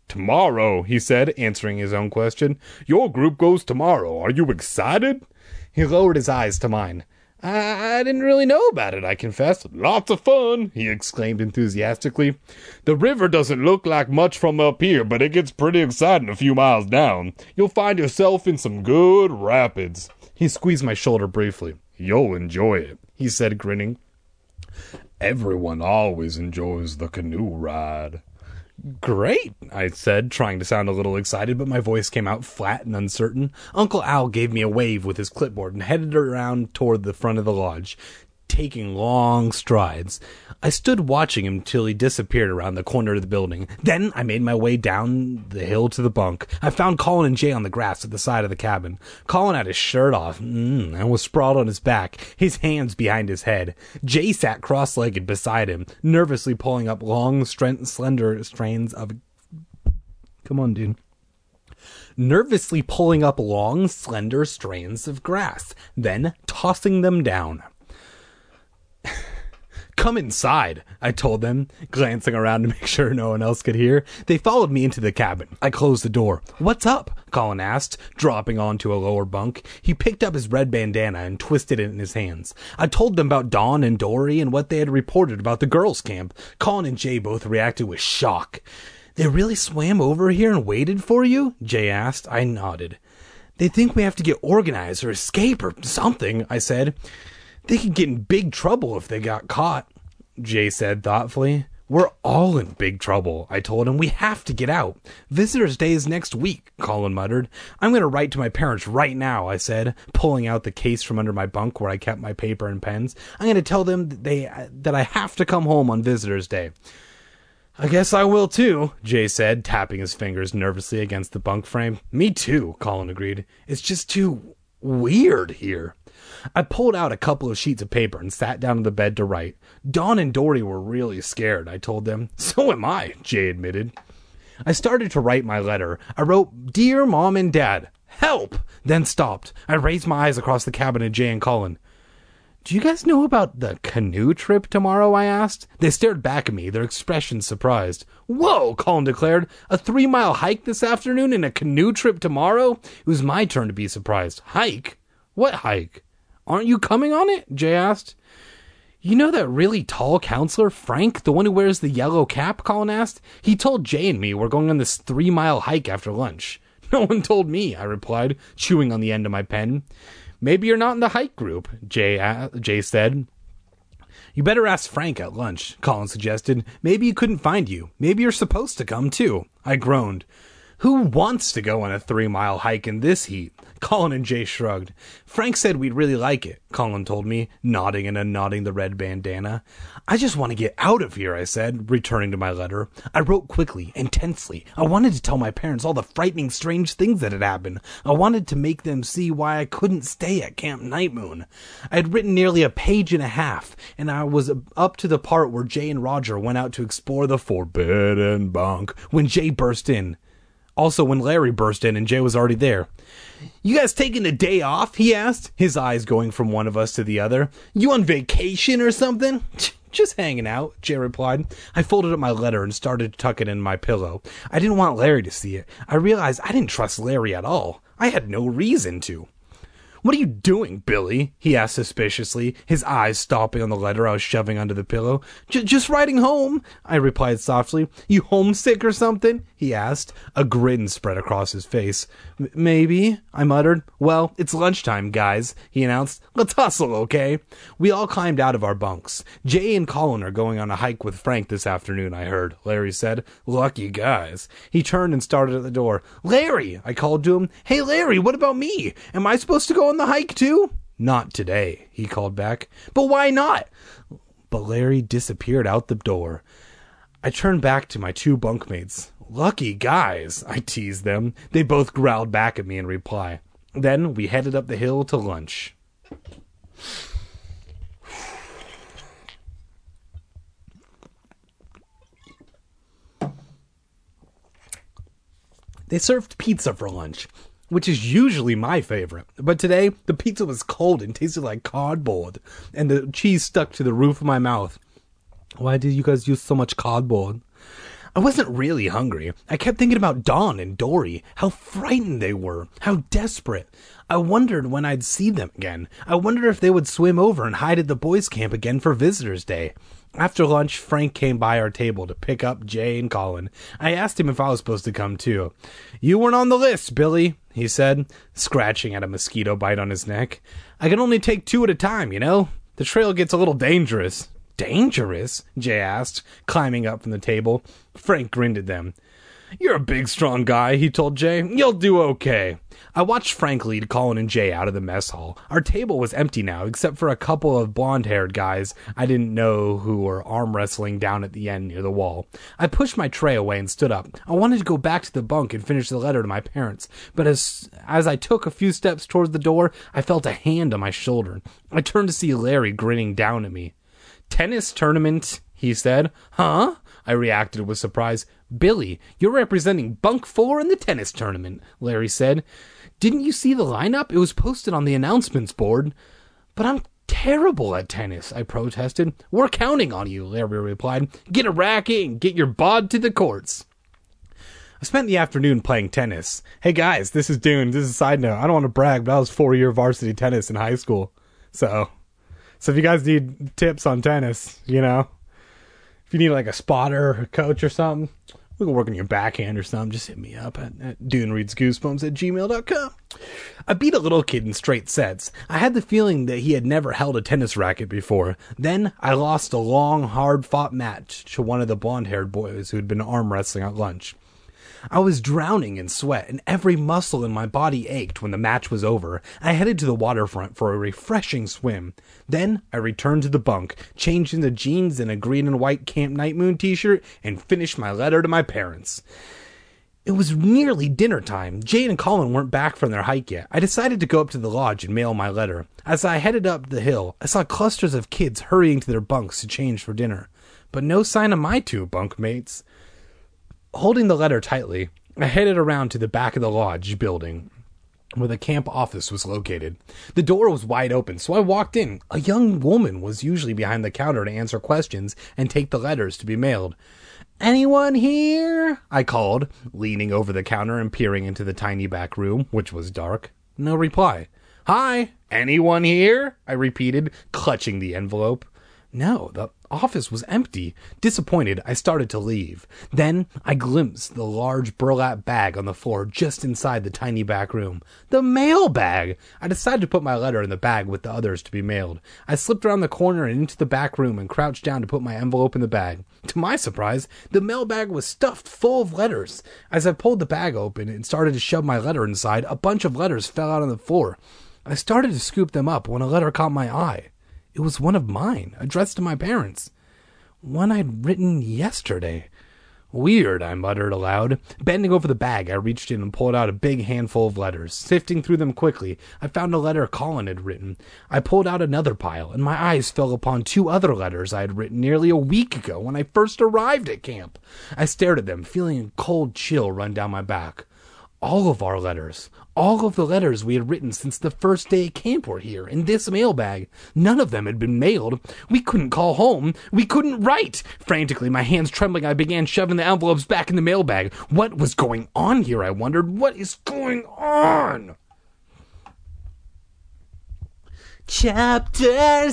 Tomorrow, he said, answering his own question. Your group goes tomorrow. Are you excited? He lowered his eyes to mine. I didn't really know about it, I confessed. Lots of fun, he exclaimed enthusiastically. The river doesn't look like much from up here, but it gets pretty exciting a few miles down. You'll find yourself in some good rapids. He squeezed my shoulder briefly. You'll enjoy it, he said, grinning. Everyone always enjoys the canoe ride. Great, I said, trying to sound a little excited, but my voice came out flat and uncertain. Uncle Al gave me a wave with his clipboard and headed around toward the front of the lodge, taking long strides. I stood watching him till he disappeared around the corner of the building. Then I made my way down the hill to the bunk. I found Colin and Jay on the grass at the side of the cabin. Colin had his shirt off and was sprawled on his back, his hands behind his head. Jay sat cross-legged beside him, nervously pulling up long, slender strands of... Come on, dude. Nervously pulling up long, slender strands of grass, then tossing them down. Come inside, I told them, glancing around to make sure no one else could hear. They followed me into the cabin. I closed the door. What's up? Colin asked, dropping onto a lower bunk. He picked up his red bandana and twisted it in his hands. I told them about Dawn and Dory and what they had reported about the girls' camp. Colin and Jay both reacted with shock. They really swam over here and waited for you? Jay asked. I nodded. They think we have to get organized or escape or something, I said. They could get in big trouble if they got caught, Jay said thoughtfully. We're all in big trouble, I told him. We have to get out. Visitors' Day is next week, Colin muttered. I'm going to write to my parents right now, I said, pulling out the case from under my bunk where I kept my paper and pens. I'm going to tell them that I have to come home on Visitors' Day. I guess I will too, Jay said, tapping his fingers nervously against the bunk frame. Me too, Colin agreed. It's just too weird here. I pulled out a couple of sheets of paper and sat down on the bed to write. Dawn and Dory were really scared, I told them. So am I, Jay admitted. I started to write my letter. I wrote, Dear Mom and Dad, help! Then stopped. I raised my eyes across the cabin at Jay and Colin. Do you guys know about the canoe trip tomorrow? I asked. They stared back at me, their expressions surprised. Whoa, Colin declared. A 3-mile hike this afternoon and a canoe trip tomorrow? It was my turn to be surprised. Hike? What hike? Aren't you coming on it? Jay asked. You know that really tall counselor, Frank, the one who wears the yellow cap? Colin asked. He told Jay and me we're going on this 3-mile hike after lunch. No one told me, I replied, chewing on the end of my pen. Maybe you're not in the hike group, Jay said. You better ask Frank at lunch, Colin suggested. Maybe he couldn't find you. Maybe you're supposed to come too. I groaned. Who wants to go on a 3-mile hike in this heat? Colin and Jay shrugged. Frank said we'd really like it, Colin told me, nodding and unnodding the red bandana. I just want to get out of here, I said, returning to my letter. I wrote quickly, intensely. I wanted to tell my parents all the frightening, strange things that had happened. I wanted to make them see why I couldn't stay at Camp Night Moon. I had written nearly a page and a half, and I was up to the part where Jay and Roger went out to explore the forbidden bunk when Jay burst in. Also, when Larry burst in and Jay was already there. You guys taking a day off? He asked, his eyes going from one of us to the other. You on vacation or something? Just hanging out, Jay replied. I folded up my letter and started to tuck it in my pillow. I didn't want Larry to see it. I realized I didn't trust Larry at all. I had no reason to. What are you doing, Billy? He asked suspiciously, his eyes stopping on the letter I was shoving under the pillow. Just writing home, I replied softly. You homesick or something? He asked. A grin spread across his face. Maybe, I muttered. Well, it's lunchtime, guys, he announced. Let's hustle, okay? We all climbed out of our bunks. Jay and Colin are going on a hike with Frank this afternoon, I heard, Larry said. Lucky guys. He turned and started at the door. Larry, I called to him. Hey, Larry, what about me? Am I supposed to go on the hike too? Not today, he called back. But why not? But Larry disappeared out the door. I turned back to my two bunkmates. Lucky guys, I teased them. They both growled back at me in reply. Then we headed up the hill to lunch. They served pizza for lunch, which is usually my favorite. But today, the pizza was cold and tasted like cardboard, and the cheese stuck to the roof of my mouth. Why did you guys use so much cardboard? I wasn't really hungry. I kept thinking about Dawn and Dory, how frightened they were, how desperate. I wondered when I'd see them again. I wondered if they would swim over and hide at the boys' camp again for Visitors' Day. After lunch, Frank came by our table to pick up Jay and Colin. I asked him if I was supposed to come too. "You weren't on the list, Billy," he said, scratching at a mosquito bite on his neck. "I can only take 2 at a time, you know? The trail gets a little dangerous." "Dangerous?" Jay asked, climbing up from the table. Frank grinned at them. "You're a big, strong guy," he told Jay. "You'll do okay." I watched Frank lead Colin and Jay out of the mess hall. Our table was empty now, except for a couple of blonde-haired guys I didn't know who were arm wrestling down at the end near the wall. I pushed my tray away and stood up. I wanted to go back to the bunk and finish the letter to my parents, but as I took a few steps towards the door, I felt a hand on my shoulder. I turned to see Larry grinning down at me. "Tennis tournament," he said. "Huh?" I reacted with surprise. "Billy, you're representing Bunk 4 in the tennis tournament," Larry said. "Didn't you see the lineup? It was posted on the announcements board." "But I'm terrible at tennis," I protested. "We're counting on you," Larry replied. "Get a racket and get your bod to the courts." I spent the afternoon playing tennis. Hey guys, this is Dune. This is a side note. I don't want to brag, but I was 4-year varsity tennis in high school. So if you guys need tips on tennis, you know, if you need like a spotter or a coach or something, we can work on your backhand or something, just hit me up at dunereadsgoosebumps@gmail.com. I beat a little kid in straight sets. I had the feeling that he had never held a tennis racket before. Then I lost a long, hard-fought match to one of the blonde-haired boys who had been arm wrestling at lunch. I was drowning in sweat, and every muscle in my body ached when the match was over. I headed to the waterfront for a refreshing swim. Then I returned to the bunk, changed into jeans and a green and white Camp Night Moon t-shirt, and finished my letter to my parents. It was nearly dinner time. Jane and Colin weren't back from their hike yet. I decided to go up to the lodge and mail my letter. As I headed up the hill, I saw clusters of kids hurrying to their bunks to change for dinner. But no sign of my 2 bunkmates. Holding the letter tightly, I headed around to the back of the lodge building, where the camp office was located. The door was wide open, so I walked in. A young woman was usually behind the counter to answer questions and take the letters to be mailed. "Anyone here?" I called, leaning over the counter and peering into the tiny back room, which was dark. No reply. "Hi, anyone here?" I repeated, clutching the envelope. No, the office was empty. Disappointed, I started to leave. Then I glimpsed the large burlap bag on the floor just inside the tiny back room. The mail bag! I decided to put my letter in the bag with the others to be mailed. I slipped around the corner and into the back room and crouched down to put my envelope in the bag. To my surprise, the mail bag was stuffed full of letters. As I pulled the bag open and started to shove my letter inside, a bunch of letters fell out on the floor. I started to scoop them up when a letter caught my eye. It was one of mine, addressed to my parents. One I'd written yesterday. "Weird," I muttered aloud. Bending over the bag, I reached in and pulled out a big handful of letters. Sifting through them quickly, I found a letter Colin had written. I pulled out another pile, and my eyes fell upon 2 other letters I had written nearly a week ago when I first arrived at camp. I stared at them, feeling a cold chill run down my back. All of our letters. All of the letters we had written since the first day at camp were here, in this mailbag. None of them had been mailed. We couldn't call home. We couldn't write. Frantically, my hands trembling, I began shoving the envelopes back in the mailbag. What was going on here, I wondered. What is going on? Chapter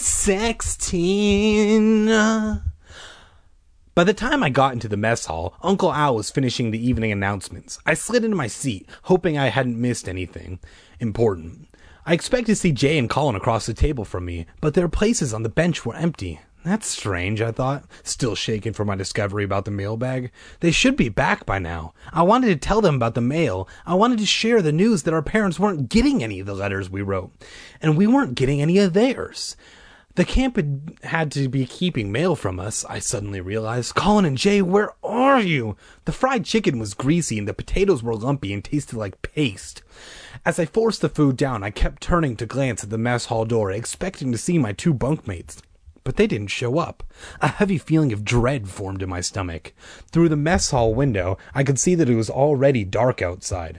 16. By the time I got into the mess hall, Uncle Al was finishing the evening announcements. I slid into my seat, hoping I hadn't missed anything important. I expected to see Jay and Colin across the table from me, but their places on the bench were empty. That's strange, I thought, still shaken from my discovery about the mailbag. They should be back by now. I wanted to tell them about the mail. I wanted to share the news that our parents weren't getting any of the letters we wrote, and we weren't getting any of theirs. The camp had to be keeping mail from us, I suddenly realized. "Colin and Jay, where are you?" The fried chicken was greasy and the potatoes were lumpy and tasted like paste. As I forced the food down, I kept turning to glance at the mess hall door, expecting to see my 2 bunkmates. But they didn't show up. A heavy feeling of dread formed in my stomach. Through the mess hall window, I could see that it was already dark outside.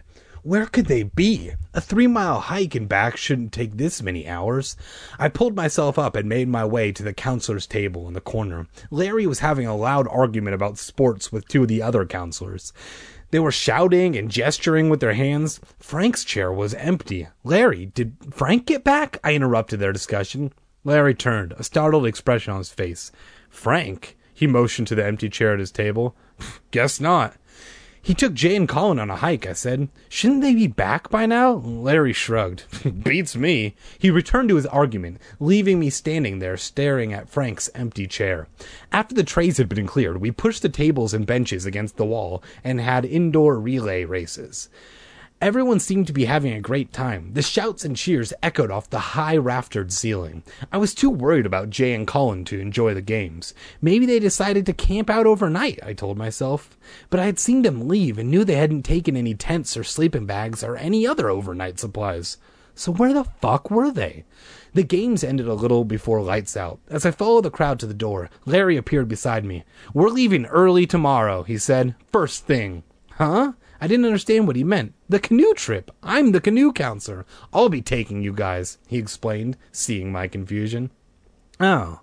Where could they be? A 3-mile hike and back shouldn't take this many hours. I pulled myself up and made my way to the counselor's table in the corner. Larry was having a loud argument about sports with 2 of the other counselors. They were shouting and gesturing with their hands. Frank's chair was empty. Larry, did Frank get back? I interrupted their discussion. Larry turned, a startled expression on his face. Frank? He motioned to the empty chair at his table. Guess not. He took Jay and Colin on a hike, I said. Shouldn't they be back by now? Larry shrugged. Beats me. He returned to his argument, leaving me standing there staring at Frank's empty chair. After the trays had been cleared, we pushed the tables and benches against the wall and had indoor relay races. Everyone seemed to be having a great time. The shouts and cheers echoed off the high raftered ceiling. I was too worried about Jay and Colin to enjoy the games. Maybe they decided to camp out overnight, I told myself. But I had seen them leave and knew they hadn't taken any tents or sleeping bags or any other overnight supplies. So where the fuck were they? The games ended a little before lights out. As I followed the crowd to the door, Larry appeared beside me. We're leaving early tomorrow, he said. First thing. Huh? I didn't understand what he meant. The canoe trip. I'm the canoe counselor. I'll be taking you guys, he explained, seeing my confusion. Oh.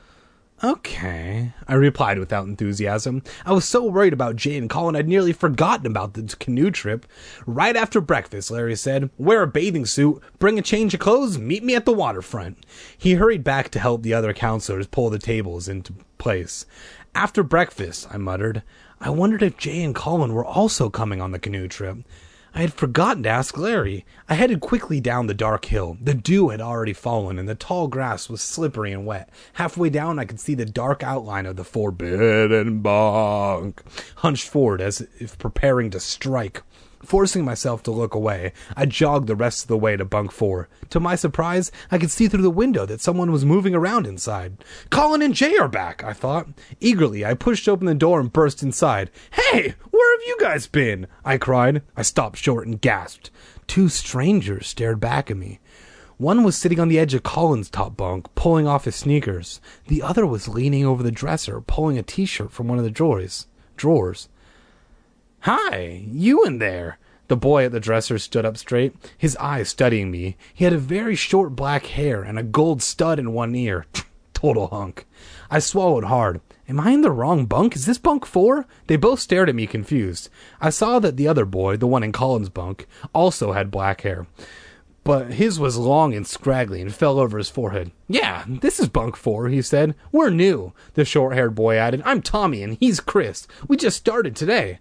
Okay, I replied without enthusiasm. I was so worried about Jay and Colin I'd nearly forgotten about the canoe trip. Right after breakfast, Larry said, wear a bathing suit, bring a change of clothes, meet me at the waterfront. He hurried back to help the other counselors pull the tables into place. After breakfast, I muttered. I wondered if Jay and Colin were also coming on the canoe trip. I had forgotten to ask Larry. I headed quickly down the dark hill. The dew had already fallen, and the tall grass was slippery and wet. Halfway down, I could see the dark outline of the Forbidden Bunk, hunched forward as if preparing to strike. Forcing myself to look away, I jogged the rest of the way to Bunk 4. To my surprise, I could see through the window that someone was moving around inside. Colin and Jay are back, I thought. Eagerly, I pushed open the door and burst inside. Hey, where have you guys been? I cried. I stopped short and gasped. 2 strangers stared back at me. One was sitting on the edge of Colin's top bunk, pulling off his sneakers. The other was leaning over the dresser, pulling a t-shirt from one of the drawers. Hi, you in there. The boy at the dresser stood up straight, his eyes studying me. He had a very short black hair and a gold stud in one ear. Total hunk. I swallowed hard. Am I in the wrong bunk? Is this bunk 4? They both stared at me confused. I saw that the other boy, the one in Colin's bunk, also had black hair. But his was long and scraggly and fell over his forehead. Yeah, this is bunk 4, he said. We're new, the short-haired boy added. I'm Tommy and he's Chris. We just started today.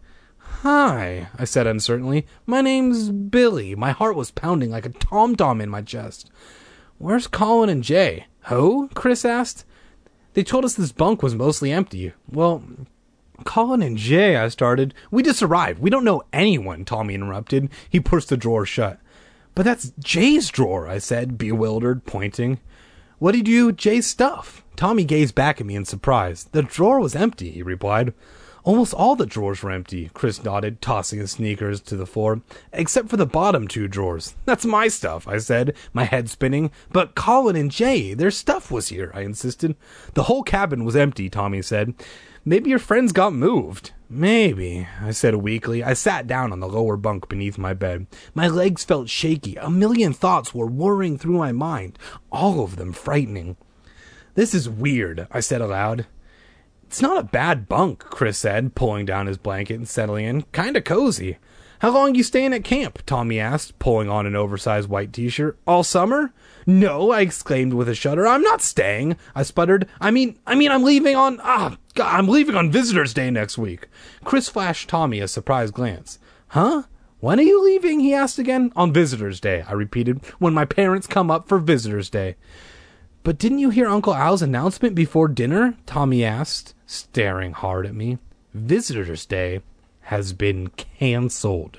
Hi, I said uncertainly. My name's Billy. My heart was pounding like a tom-tom in my chest. Where's Colin and Jay? Who? Chris asked. They told us this bunk was mostly empty. Well, Colin and Jay, I started. We just arrived. We don't know anyone, Tommy interrupted. He pushed the drawer shut. But that's Jay's drawer, I said, bewildered, pointing. What did you do with Jay's stuff? Tommy gazed back at me in surprise. The drawer was empty, he replied. Almost all the drawers were empty, Chris nodded, tossing his sneakers to the floor. Except for the bottom 2 drawers. That's my stuff, I said, my head spinning. But Colin and Jay, their stuff was here, I insisted. The whole cabin was empty, Tommy said. Maybe your friends got moved. Maybe, I said weakly. I sat down on the lower bunk beneath my bed. My legs felt shaky. A million thoughts were whirring through my mind, all of them frightening. This is weird, I said aloud. It's not a bad bunk, Chris said, pulling down his blanket and settling in. Kinda cozy. How long you staying at camp? Tommy asked, pulling on an oversized white t-shirt. All summer? No, I exclaimed with a shudder. I'm not staying, I sputtered. I'm leaving on... I'm leaving on Visitor's Day next week. Chris flashed Tommy a surprised glance. Huh? When are you leaving? He asked again. On Visitor's Day, I repeated. When my parents come up for Visitor's Day. But didn't you hear Uncle Al's announcement before dinner? Tommy asked, staring hard at me. Visitor's Day has been canceled.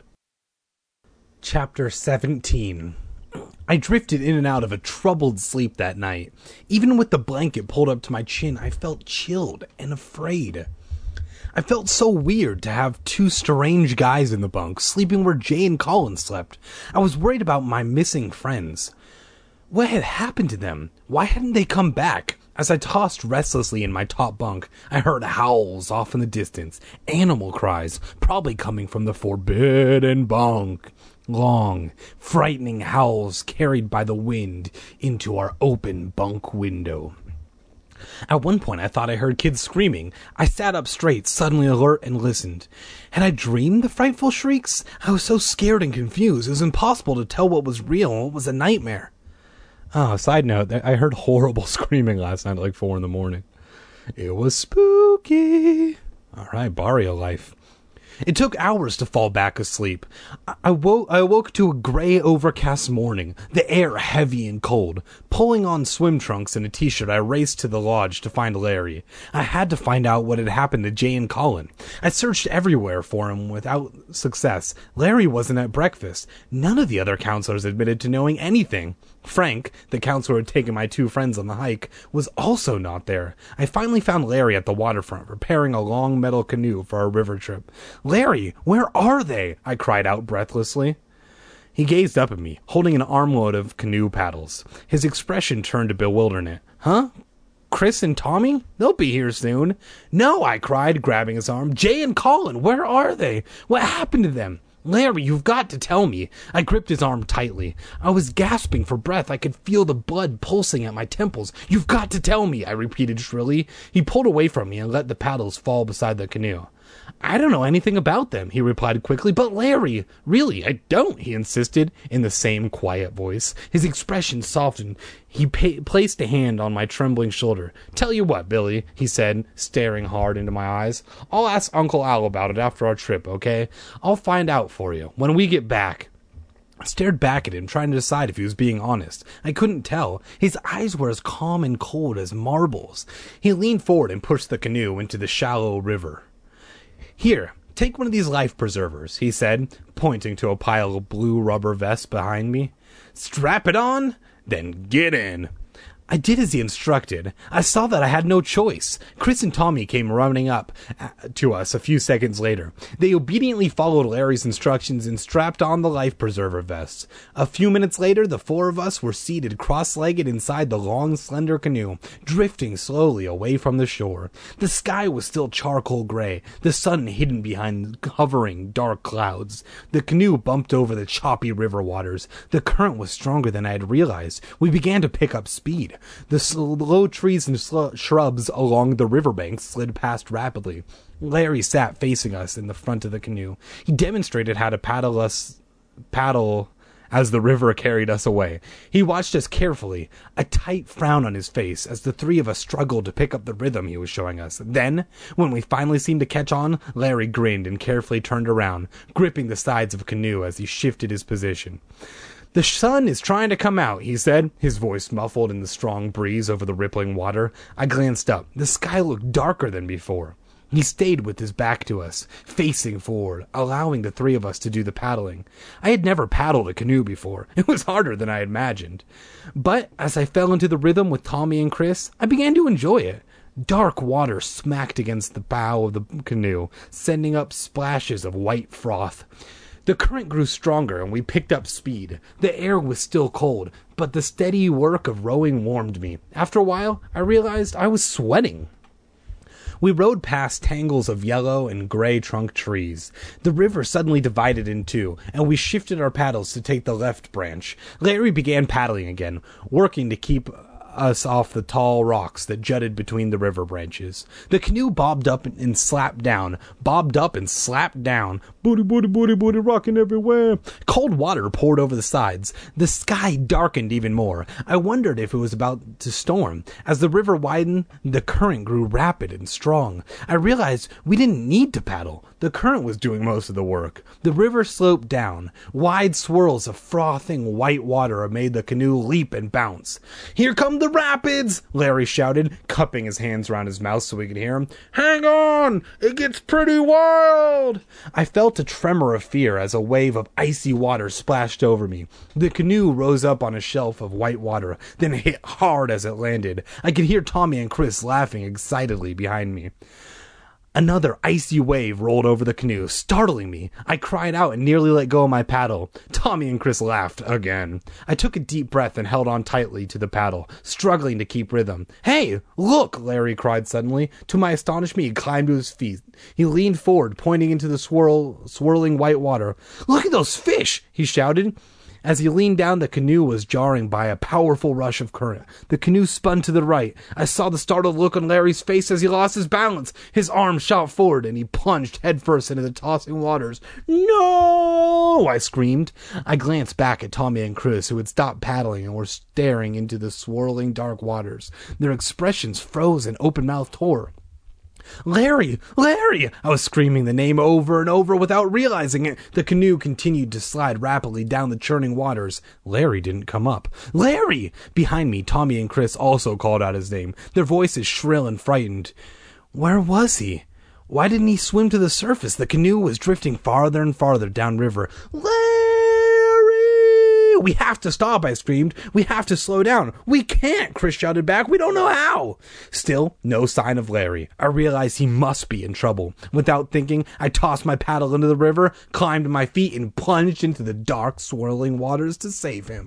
Chapter 17. I drifted in and out of a troubled sleep that night. Even with the blanket pulled up to my chin, I felt chilled and afraid. I felt so weird to have 2 strange guys in the bunk, sleeping where Jay and Colin slept. I was worried about my missing friends. What had happened to them? Why hadn't they come back? As I tossed restlessly in my top bunk, I heard howls off in the distance, animal cries, probably coming from the Forbidden Bunk. Long, frightening howls carried by the wind into our open bunk window. At one point, I thought I heard kids screaming. I sat up straight, suddenly alert, and listened. Had I dreamed the frightful shrieks? I was so scared and confused, it was impossible to tell what was real and what was a nightmare. Oh, side note, I heard horrible screaming last night at like 4 a.m. It was spooky. All right, Barrio life. It took hours to fall back asleep. I awoke to a gray, overcast morning, the air heavy and cold. Pulling on swim trunks and a t-shirt, I raced to the lodge to find Larry. I had to find out what had happened to Jay and Colin. I searched everywhere for him without success. Larry wasn't at breakfast. None of the other counselors admitted to knowing anything. Frank, the counselor who had taken my 2 friends on the hike, was also not there. I finally found Larry at the waterfront, preparing a long metal canoe for our river trip. "Larry, where are they?" I cried out breathlessly. He gazed up at me, holding an armload of canoe paddles. His expression turned to bewilderment. "Huh? Chris and Tommy? They'll be here soon." "No," I cried, grabbing his arm. "Jay and Colin, where are they? What happened to them? Larry, you've got to tell me." I gripped his arm tightly. I was gasping for breath. I could feel the blood pulsing at my temples. "You've got to tell me," I repeated shrilly. He pulled away from me and let the paddles fall beside the canoe. "I don't know anything about them," he replied quickly. "But Larry, really, I don't," he insisted in the same quiet voice. His expression softened. He placed a hand on my trembling shoulder. "Tell you what, Billy," he said, staring hard into my eyes. "I'll ask Uncle Al about it after our trip, okay? I'll find out for you when we get back." I stared back at him, trying to decide if he was being honest. I couldn't tell. His eyes were as calm and cold as marbles. He leaned forward and pushed the canoe into the shallow river. "Here, take one of these life preservers," he said, pointing to a pile of blue rubber vests behind me. "Strap it on, then get in." I did as he instructed. I saw that I had no choice. Chris and Tommy came running up to us a few seconds later. They obediently followed Larry's instructions and strapped on the life preserver vests. A few minutes later, the 4 of us were seated cross-legged inside the long, slender canoe, drifting slowly away from the shore. The sky was still charcoal gray, the sun hidden behind hovering, dark clouds. The canoe bumped over the choppy river waters. The current was stronger than I had realized. We began to pick up speed. The low trees and shrubs along the riverbank slid past rapidly. Larry sat facing us in the front of the canoe. He demonstrated how to paddle as the river carried us away. He watched us carefully, a tight frown on his face as the 3 of us struggled to pick up the rhythm he was showing us. Then, when we finally seemed to catch on, Larry grinned and carefully turned around, gripping the sides of the canoe as he shifted his position. "The sun is trying to come out," he said, his voice muffled in the strong breeze over the rippling water. I glanced up. The sky looked darker than before. He stayed with his back to us, facing forward, allowing the 3 of us to do the paddling. I had never paddled a canoe before. It was harder than I had imagined. But as I fell into the rhythm with Tommy and Chris, I began to enjoy it. Dark water smacked against the bow of the canoe, sending up splashes of white froth. The current grew stronger and we picked up speed. The air was still cold, but the steady work of rowing warmed me. After a while, I realized I was sweating. We rode past tangles of yellow and gray trunk trees. The river suddenly divided in 2, and we shifted our paddles to take the left branch. Larry began paddling again, working to keep us off the tall rocks that jutted between the river branches. The canoe bobbed up and slapped down, booty, booty, booty, booty, rocking everywhere. Cold water poured over the sides. The sky darkened even more. I wondered if it was about to storm. As the river widened, the current grew rapid and strong. I realized we didn't need to paddle. The current was doing most of the work. The river sloped down. Wide swirls of frothing white water made the canoe leap and bounce. "Here come the rapids!" Larry shouted, cupping his hands around his mouth so we could hear him. "Hang on! It gets pretty wild!" I felt a tremor of fear as a wave of icy water splashed over me. The canoe rose up on a shelf of white water, then hit hard as it landed. I could hear Tommy and Chris laughing excitedly behind me. Another icy wave rolled over the canoe, startling me. I cried out and nearly let go of my paddle. Tommy and Chris laughed again. I took a deep breath and held on tightly to the paddle, struggling to keep rhythm. "Hey, look!" Larry cried suddenly. To my astonishment, he climbed to his feet. He leaned forward, pointing into the swirling white water. "Look at those fish!" he shouted. As he leaned down, the canoe was jarring by a powerful rush of current. The canoe spun to the right. I saw the startled look on Larry's face as he lost his balance. His arm shot forward, and he plunged headfirst into the tossing waters. "No!" I screamed. I glanced back at Tommy and Chris, who had stopped paddling and were staring into the swirling dark waters. Their expressions froze in open-mouthed horror. "Larry! Larry!" I was screaming the name over and over without realizing it. The canoe continued to slide rapidly down the churning waters. Larry didn't come up. "Larry!" Behind me, Tommy and Chris also called out his name, their voices shrill and frightened. Where was he? Why didn't he swim to the surface? The canoe was drifting farther and farther downriver. "We have to stop," I screamed. "We have to slow down." "We can't," Chris shouted back. "We don't know how." Still, no sign of Larry. I realized he must be in trouble. Without thinking, I tossed my paddle into the river, climbed to my feet, and plunged into the dark, swirling waters to save him.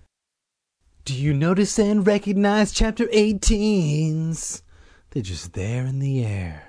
Do you notice and recognize Chapter 18's? They're just there in the air.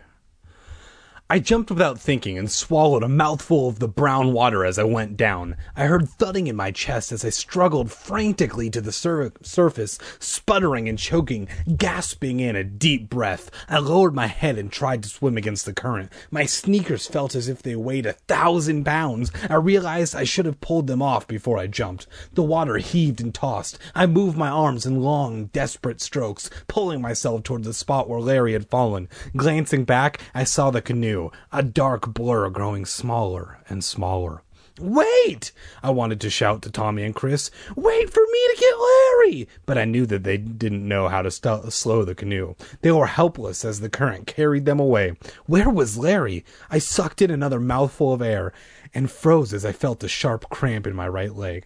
I jumped without thinking and swallowed a mouthful of the brown water as I went down. I heard thudding in my chest as I struggled frantically to the surface, sputtering and choking, gasping in a deep breath. I lowered my head and tried to swim against the current. My sneakers felt as if they weighed 1,000 pounds. I realized I should have pulled them off before I jumped. The water heaved and tossed. I moved my arms in long, desperate strokes, pulling myself toward the spot where Larry had fallen. Glancing back, I saw the canoe, a dark blur growing smaller and smaller. "Wait!" I wanted to shout to Tommy and Chris. "Wait for me to get Larry!" But I knew that they didn't know how to slow the canoe. They were helpless as the current carried them away. Where was Larry? I sucked in another mouthful of air and froze as I felt a sharp cramp in my right leg.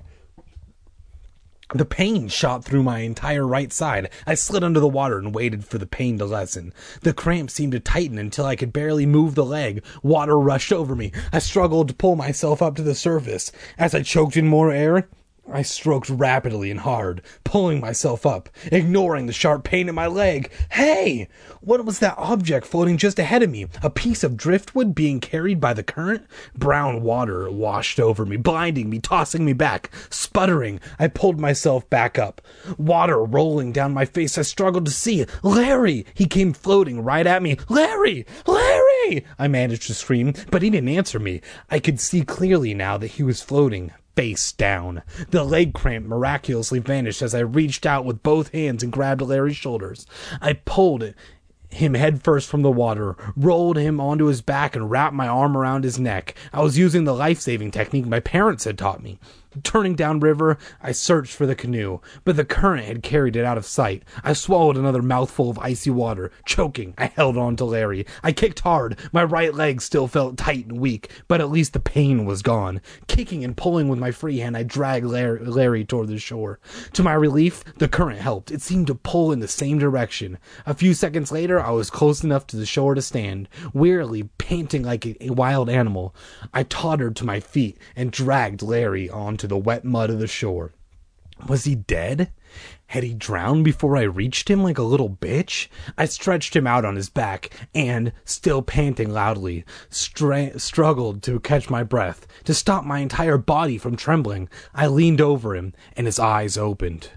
The pain shot through my entire right side. I slid under the water and waited for the pain to lessen. The cramp seemed to tighten until I could barely move the leg. Water rushed over me. I struggled to pull myself up to the surface. As I choked in more air, I stroked rapidly and hard, pulling myself up, ignoring the sharp pain in my leg. Hey! What was that object floating just ahead of me? A piece of driftwood being carried by the current? Brown water washed over me, blinding me, tossing me back. Sputtering, I pulled myself back up. Water rolling down my face, I struggled to see. Larry! He came floating right at me. "Larry! Larry!" I managed to scream, but he didn't answer me. I could see clearly now that he was floating face down. The leg cramp miraculously vanished as I reached out with both hands and grabbed Larry's shoulders. I pulled him headfirst from the water, rolled him onto his back, and wrapped my arm around his neck. I was using the life-saving technique my parents had taught me. Turning downriver, I searched for the canoe, but the current had carried it out of sight. I swallowed another mouthful of icy water. Choking, I held on to Larry. I kicked hard. My right leg still felt tight and weak, but at least the pain was gone. Kicking and pulling with my free hand, I dragged Larry toward the shore. To my relief, the current helped. It seemed to pull in the same direction. A few seconds later, I was close enough to the shore to stand. Wearily, panting like a wild animal, I tottered to my feet and dragged Larry onto the wet mud of the shore. Was he dead? Had he drowned before I reached him like a little bitch? I stretched him out on his back and, still panting loudly, struggled to catch my breath, to stop my entire body from trembling. I leaned over him, and his eyes opened.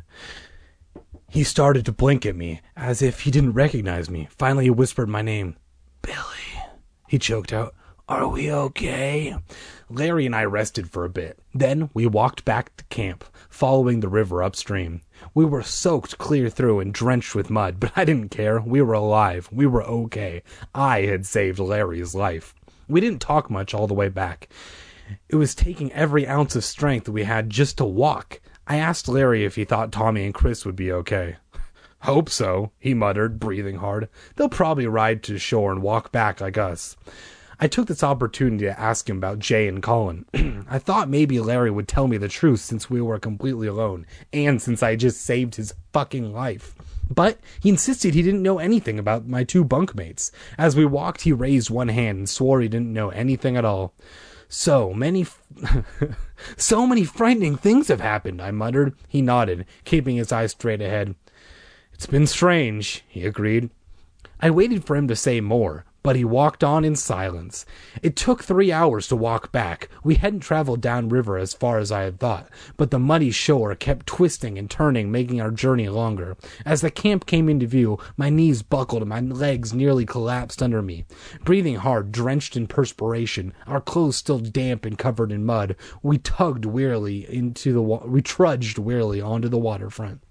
He started to blink at me, as if he didn't recognize me. Finally, he whispered my name. "Billy," he choked out. "Are we okay?" Larry and I rested for a bit. Then we walked back to camp, following the river upstream. We were soaked clear through and drenched with mud, but I didn't care. We were alive. We were okay. I had saved Larry's life. We didn't talk much all the way back. It was taking every ounce of strength we had just to walk. I asked Larry if he thought Tommy and Chris would be okay. "Hope so," he muttered, breathing hard. "They'll probably ride to shore and walk back like us." I took this opportunity to ask him about Jay and Colin. I thought maybe Larry would tell me the truth since we were completely alone, and since I just saved his fucking life. But he insisted he didn't know anything about my two bunkmates. As we walked, he raised one hand and swore he didn't know anything at all. So many frightening things have happened, I muttered. He nodded, keeping his eyes straight ahead. It's been strange, he agreed. I waited for him to say more, but he walked on in silence. It took 3 hours to walk back. We hadn't traveled downriver as far as I had thought, but the muddy shore kept twisting and turning, making our journey longer. As the camp came into view, my knees buckled and my legs nearly collapsed under me. Breathing hard, drenched in perspiration, our clothes still damp and covered in mud, we trudged wearily onto the waterfront.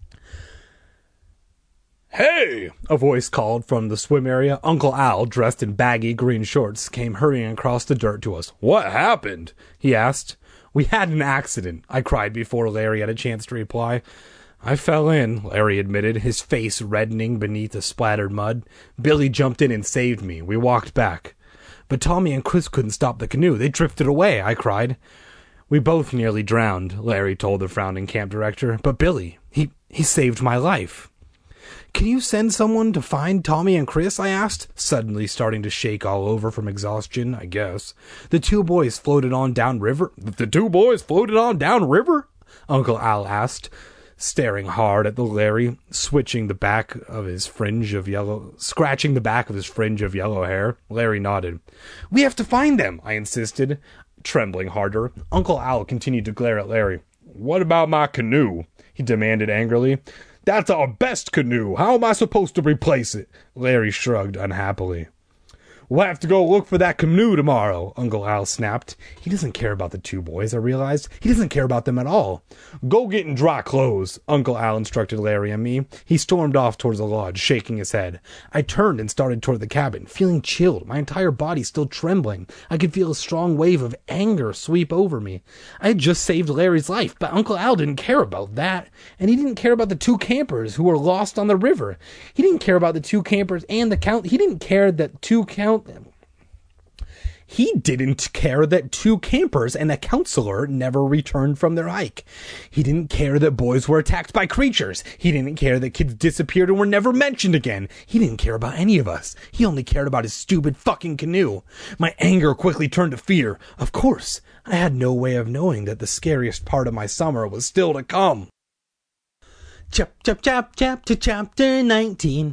"Hey!" a voice called from the swim area. Uncle Al, dressed in baggy green shorts, came hurrying across the dirt to us. "What happened?" he asked. "We had an accident," I cried before Larry had a chance to reply. "I fell in," Larry admitted, his face reddening beneath the splattered mud. "Billy jumped in and saved me. We walked back." "But Tommy and Chris couldn't stop the canoe. They drifted away," I cried. "We both nearly drowned," Larry told the frowning camp director. "But Billy, he saved my life." "Can you send someone to find Tommy and Chris?" I asked, suddenly starting to shake all over from exhaustion, I guess. "The two boys floated on downriver?" "The two boys floated on downriver?" Uncle Al asked, staring hard at the Larry, scratching the back of his fringe of yellow hair. Larry nodded. "We have to find them," I insisted, trembling harder. Uncle Al continued to glare at Larry. "What about my canoe?" he demanded angrily. "That's our best canoe. How am I supposed to replace it?" Larry shrugged unhappily. "We'll have to go look for that canoe tomorrow," Uncle Al snapped. He doesn't care about the two boys, I realized. He doesn't care about them at all. "Go get in dry clothes," Uncle Al instructed Larry and me. He stormed off towards the lodge, shaking his head. I turned and started toward the cabin, feeling chilled, my entire body still trembling. I could feel a strong wave of anger sweep over me. I had just saved Larry's life, but Uncle Al didn't care about that. And he didn't care about the two campers who were lost on the river. He didn't care about the two campers and the count. He didn't care that two campers and a counselor never returned from their hike. He didn't care that boys were attacked by creatures. He didn't care that kids disappeared and were never mentioned again. He didn't care about any of us. He only cared about his stupid fucking canoe. My anger quickly turned to fear. Of course, I had no way of knowing that the scariest part of my summer was still to come. Chapter 19.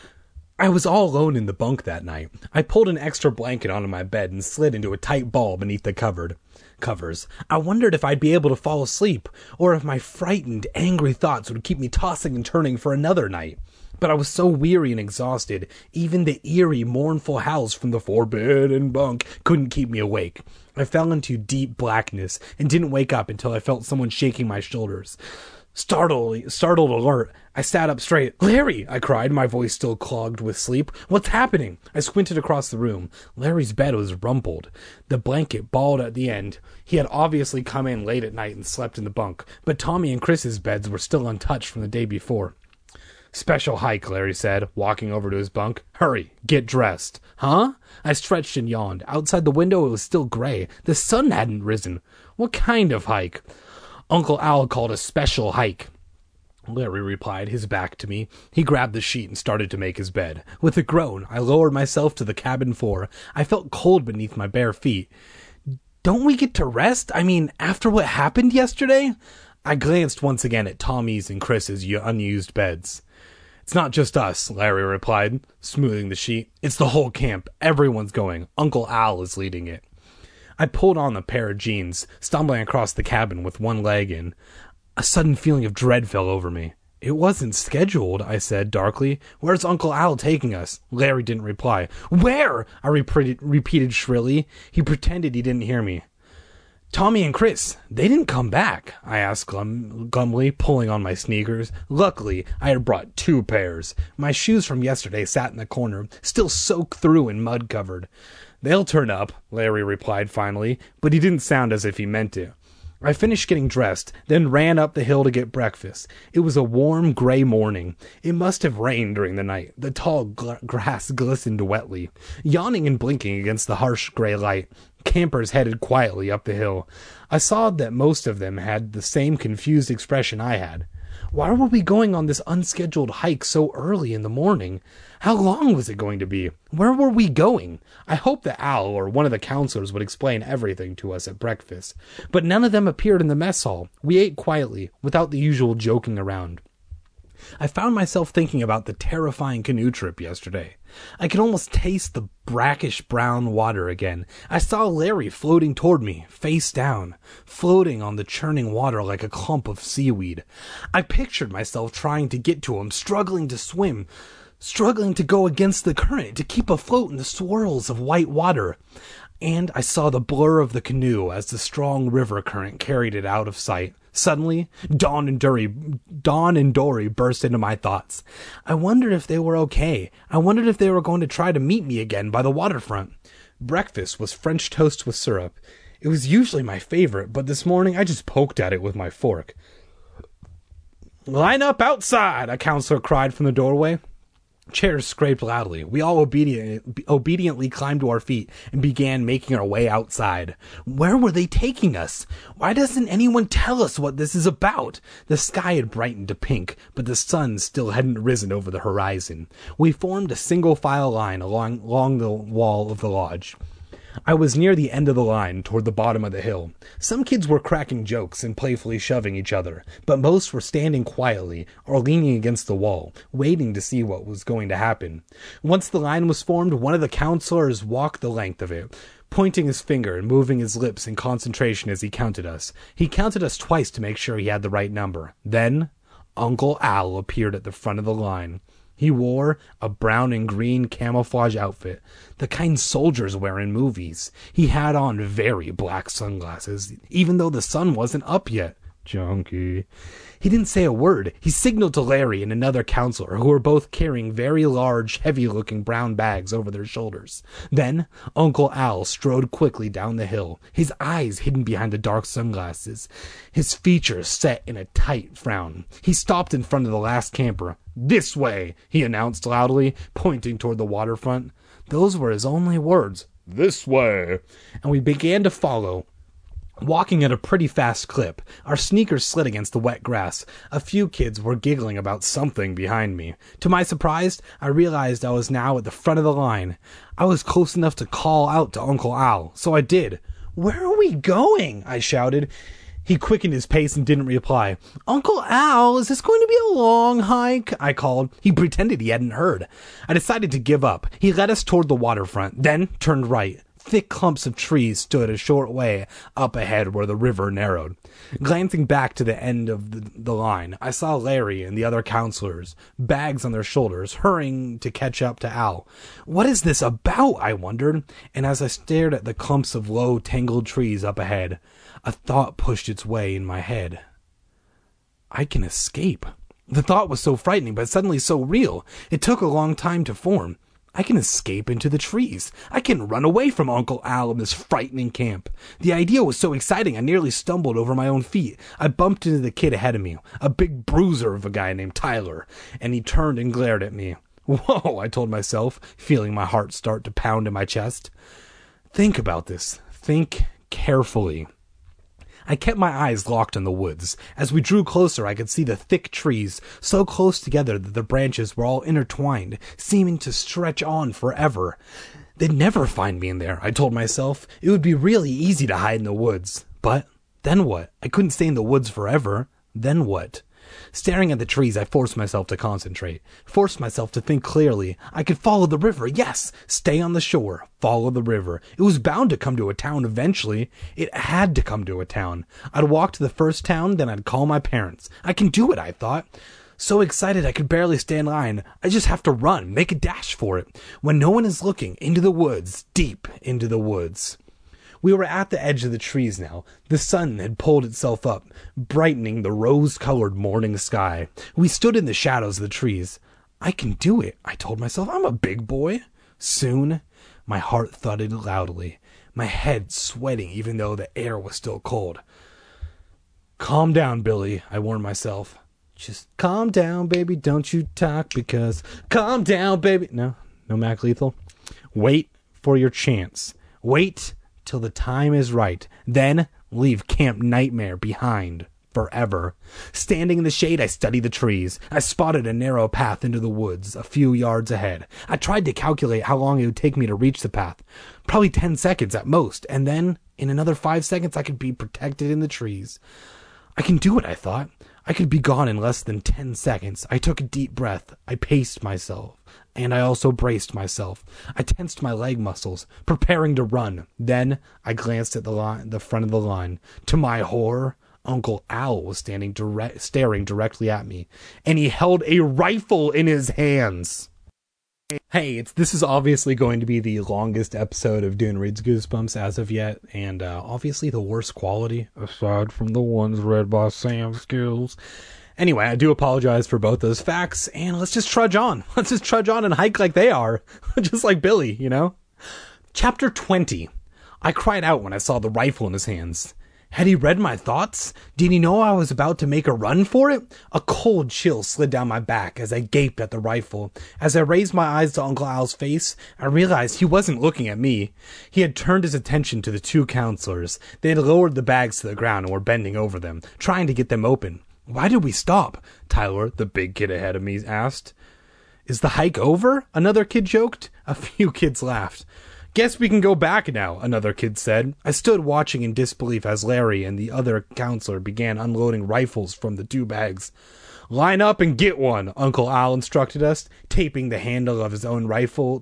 I was all alone in the bunk that night. I pulled an extra blanket onto my bed and slid into a tight ball beneath the covers. I wondered if I'd be able to fall asleep, or if my frightened, angry thoughts would keep me tossing and turning for another night. But I was so weary and exhausted, even the eerie, mournful howls from the forbidden bunk couldn't keep me awake. I fell into deep blackness and didn't wake up until I felt someone shaking my shoulders. Startled alert, I sat up straight. "Larry!" I cried, my voice still clogged with sleep. "What's happening?" I squinted across the room. Larry's bed was rumpled, the blanket balled at the end. He had obviously come in late at night and slept in the bunk, but Tommy and Chris's beds were still untouched from the day before. "Special hike," Larry said, walking over to his bunk. "Hurry, get dressed." "Huh?" I stretched and yawned. Outside the window it was still gray. The sun hadn't risen. "What kind of hike?" "Uncle Al called a special hike," Larry replied, his back to me. He grabbed the sheet and started to make his bed. With a groan, I lowered myself to the cabin floor. I felt cold beneath my bare feet. "Don't we get to rest? I mean, after what happened yesterday?" I glanced once again at Tommy's and Chris's unused beds. "It's not just us," Larry replied, smoothing the sheet. "It's the whole camp. Everyone's going. Uncle Al is leading it." I pulled on a pair of jeans, stumbling across the cabin with one leg in. A sudden feeling of dread fell over me. "It wasn't scheduled," I said darkly. "Where's Uncle Al taking us?" Larry didn't reply. "Where?" I repeated shrilly. He pretended he didn't hear me. "Tommy and Chris, they didn't come back?" I asked glumly, pulling on my sneakers. Luckily, I had brought 2 pairs. My shoes from yesterday sat in the corner, still soaked through and mud-covered. "They'll turn up," Larry replied finally, but he didn't sound as if he meant it. I finished getting dressed, then ran up the hill to get breakfast. It was a warm, gray morning. It must have rained during the night. The tall grass glistened wetly. Yawning and blinking against the harsh gray light, campers headed quietly up the hill. I saw that most of them had the same confused expression I had. Why were we going on this unscheduled hike so early in the morning? How long was it going to be? Where were we going? I hoped that Al or one of the counselors would explain everything to us at breakfast, but none of them appeared in the mess hall. We ate quietly, without the usual joking around. I found myself thinking about the terrifying canoe trip yesterday. I could almost taste the brackish brown water again. I saw Larry floating toward me, face down, floating on the churning water like a clump of seaweed. I pictured myself trying to get to him, struggling to swim, struggling to go against the current, to keep afloat in the swirls of white water. And I saw the blur of the canoe as the strong river current carried it out of sight. Suddenly, Dawn and Dory burst into my thoughts. I wondered if they were okay. I wondered if they were going to try to meet me again by the waterfront. Breakfast was French toast with syrup. It was usually my favorite, but this morning I just poked at it with my fork. "Line up outside," a counselor cried from the doorway. Chairs scraped loudly. We all obediently climbed to our feet and began making our way outside. Where were they taking us? Why doesn't anyone tell us what this is about? The sky had brightened to pink, but the sun still hadn't risen over the horizon. We formed a single file line along the wall of the lodge. I was near the end of the line, toward the bottom of the hill. Some kids were cracking jokes and playfully shoving each other, but most were standing quietly or leaning against the wall, waiting to see what was going to happen. Once the line was formed, one of the counselors walked the length of it, pointing his finger and moving his lips in concentration as he counted us. He counted us twice to make sure he had the right number. Then, Uncle Al appeared at the front of the line. He wore a brown and green camouflage outfit, the kind soldiers wear in movies. He had on very black sunglasses, even though the sun wasn't up yet. Junkie. He didn't say a word. He signaled to Larry and another counselor, who were both carrying very large, heavy-looking brown bags over their shoulders. Then Uncle Al strode quickly down the hill, his eyes hidden behind the dark sunglasses, his features set in a tight frown. He stopped in front of the last camper. "This way," he announced loudly, pointing toward the waterfront. Those were his only words. "This way." And we began to follow, walking at a pretty fast clip. Our sneakers slid against the wet grass. A few kids were giggling about something behind me. To my surprise, I realized I was now at the front of the line. I was close enough to call out to Uncle Al, so I did. "Where are we going?" I shouted. He quickened his pace and didn't reply. "Uncle Al, is this going to be a long hike?" I called. He pretended he hadn't heard. I decided to give up. He led us toward the waterfront, then turned right. Thick clumps of trees stood a short way up ahead where the river narrowed. Glancing back to the end of the line, I saw Larry and the other counselors, bags on their shoulders, hurrying to catch up to Al. What is this about, I wondered, and as I stared at the clumps of low, tangled trees up ahead, a thought pushed its way in my head. I can escape. The thought was so frightening, but suddenly so real. It took a long time to form. I can escape into the trees. I can run away from Uncle Al in this frightening camp. The idea was so exciting I nearly stumbled over my own feet. I bumped into the kid ahead of me, a big bruiser of a guy named Tyler, and he turned and glared at me. "Whoa," I told myself, feeling my heart start to pound in my chest. Think about this. Think carefully. I kept my eyes locked on the woods. As we drew closer, I could see the thick trees, so close together that the branches were all intertwined, seeming to stretch on forever. They'd never find me in there, I told myself. It would be really easy to hide in the woods. But then what? I couldn't stay in the woods forever. Then what? Staring at the trees, I forced myself to concentrate, forced myself to think clearly. I could follow the river, yes, stay on the shore, follow the river. It was bound to come to a town eventually. It had to come to a town. I'd walk to the first town, then I'd call my parents. I can do it, I thought. So excited I could barely stay in line. I just have to run, make a dash for it. When no one is looking, into the woods, deep into the woods. We were at the edge of the trees now. The sun had pulled itself up, brightening the rose-colored morning sky. We stood in the shadows of the trees. I can do it, I told myself. I'm a big boy. Soon, my heart thudded loudly, my head sweating even though the air was still cold. Calm down, Billy, I warned myself. Just calm down, baby, don't you talk because... Calm down, baby. No Mac Lethal. Wait for your chance. Wait till the time is right. Then leave Camp Nightmare behind forever. Standing in the shade, I studied the trees. I spotted a narrow path into the woods a few yards ahead. I tried to calculate how long it would take me to reach the path. Probably 10 seconds at most, and then, in another 5 seconds, I could be protected in the trees. I can do it, I thought. I could be gone in less than 10 seconds. I took a deep breath. I paced myself. And I also braced myself. I tensed my leg muscles, preparing to run. Then I glanced at the front of the line. To my horror, Uncle Al was staring directly at me, and he held a rifle in his hands. Hey, this is obviously going to be the longest episode of Dune Reads Goosebumps as of yet, and obviously the worst quality, aside from the ones read by Sam Skills. Anyway, I do apologize for both those facts, and let's just trudge on. Let's just trudge on and hike like they are. Just like Billy, you know? Chapter 20. I cried out when I saw the rifle in his hands. Had he read my thoughts? Did he know I was about to make a run for it? A cold chill slid down my back as I gaped at the rifle. As I raised my eyes to Uncle Al's face, I realized he wasn't looking at me. He had turned his attention to the two counselors. They had lowered the bags to the ground and were bending over them, trying to get them open. Why did we stop? Tyler, the big kid ahead of me, asked. Is the hike over? Another kid joked. A few kids laughed. Guess we can go back now, another kid said. I stood watching in disbelief as Larry and the other counselor began unloading rifles from the two bags. Line up and get one, Uncle Al instructed us, tapping the handle of his own rifle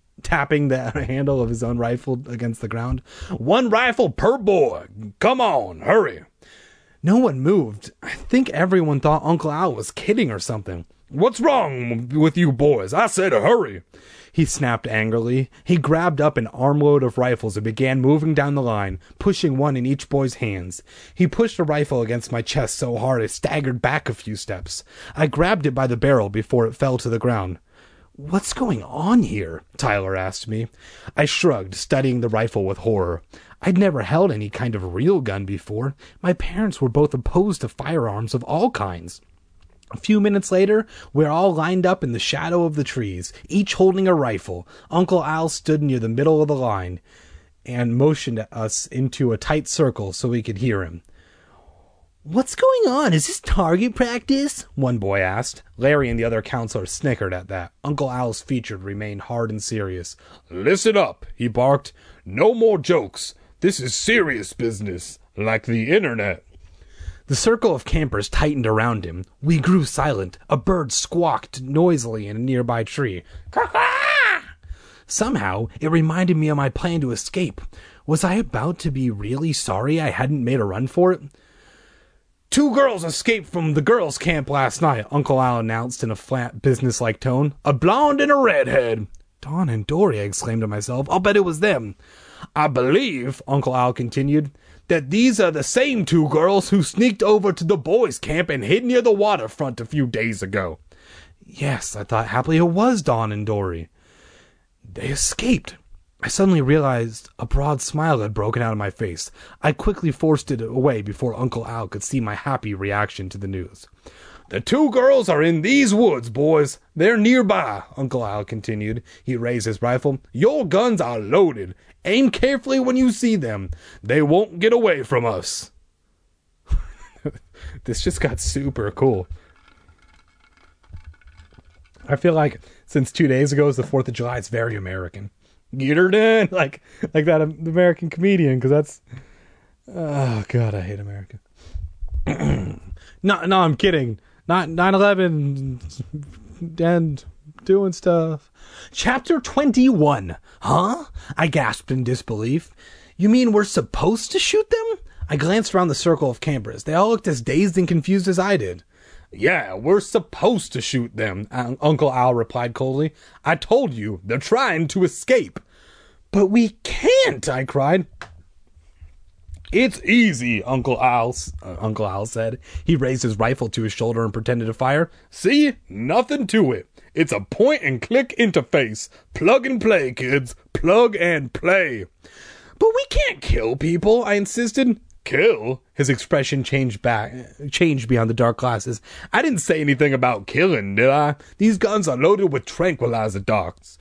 against the ground. One rifle per boy. Come on, hurry. No one moved. I think everyone thought Uncle Al was kidding or something. What's wrong with you boys? I said hurry. He snapped angrily. He grabbed up an armload of rifles and began moving down the line, pushing one in each boy's hands. He pushed a rifle against my chest so hard I staggered back a few steps. I grabbed it by the barrel before it fell to the ground. What's going on here? Tyler asked me. I shrugged, studying the rifle with horror. I'd never held any kind of real gun before. My parents were both opposed to firearms of all kinds. A few minutes later, we're all lined up in the shadow of the trees, each holding a rifle. Uncle Al stood near the middle of the line and motioned us into a tight circle so we could hear him. What's going on? Is this target practice? One boy asked. Larry and the other counselor snickered at that. Uncle Al's features remained hard and serious. Listen up, he barked. No more jokes. This is serious business, like the internet. The circle of campers tightened around him. We grew silent. A bird squawked noisily in a nearby tree. Caw-caw! Somehow, it reminded me of my plan to escape. Was I about to be really sorry I hadn't made a run for it? 2 girls escaped from the girls' camp last night, Uncle Al announced in a flat, businesslike tone. A blonde and a redhead. Dawn and Dory, I exclaimed to myself. I'll bet it was them. I believe, Uncle Al continued, that these are the same 2 girls who sneaked over to the boys' camp and hid near the waterfront a few days ago. Yes, I thought happily, it was Dawn and Dory. They escaped. I suddenly realized a broad smile had broken out of my face. I quickly forced it away before Uncle Al could see my happy reaction to the news. The 2 girls are in these woods, boys. They're nearby, Uncle Al continued. He raised his rifle. Your guns are loaded. Aim carefully when you see them. They won't get away from us. This just got super cool. I feel like since 2 days ago is the 4th of July, it's very American. Get her done. Like that American comedian, because that's... Oh, God, I hate America. No, I'm kidding. Not 9/11 and doing stuff. Chapter 21. Huh? I gasped in disbelief. You mean we're supposed to shoot them? I glanced around the circle of campers. They all looked as dazed and confused as I did. Yeah, we're supposed to shoot them, Uncle Al replied coldly. I told you, they're trying to escape. But we can't, I cried. It's easy, Uncle Al said. He raised his rifle to his shoulder and pretended to fire. See? Nothing to it. It's a point-and-click interface. Plug and play, kids. Plug and play. But we can't kill people, I insisted. Kill? His expression changed beyond the dark glasses. I didn't say anything about killing, did I? These guns are loaded with tranquilizer darts.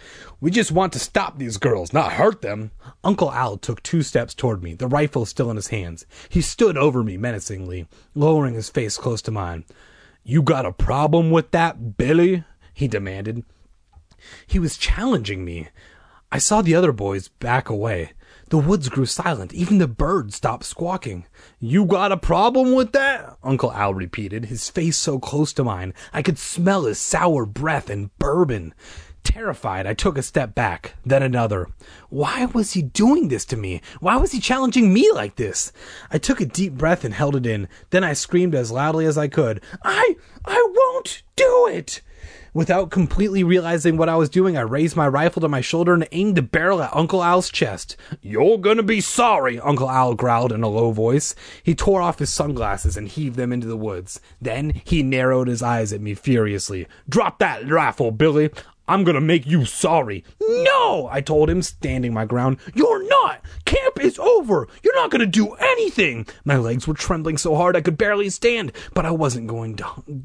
We just want to stop these girls, not hurt them. Uncle Al took 2 steps toward me, the rifle still in his hands. He stood over me menacingly, lowering his face close to mine. You got a problem with that, Billy? He demanded. He was challenging me. I saw the other boys back away. The woods grew silent. Even the birds stopped squawking. You got a problem with that? Uncle Al repeated, his face so close to mine. I could smell his sour breath and bourbon. Terrified, I took a step back, then another. Why was he doing this to me? Why was he challenging me like this? I took a deep breath and held it in. Then I screamed as loudly as I could. I won't do it! Without completely realizing what I was doing, I raised my rifle to my shoulder and aimed the barrel at Uncle Al's chest. You're gonna be sorry, Uncle Al growled in a low voice. He tore off his sunglasses and heaved them into the woods. Then he narrowed his eyes at me furiously. Drop that rifle, Billy. I'm gonna make you sorry. No, I told him, standing my ground. You're not. Camp is over. You're not gonna do anything. My legs were trembling so hard I could barely stand, but I wasn't going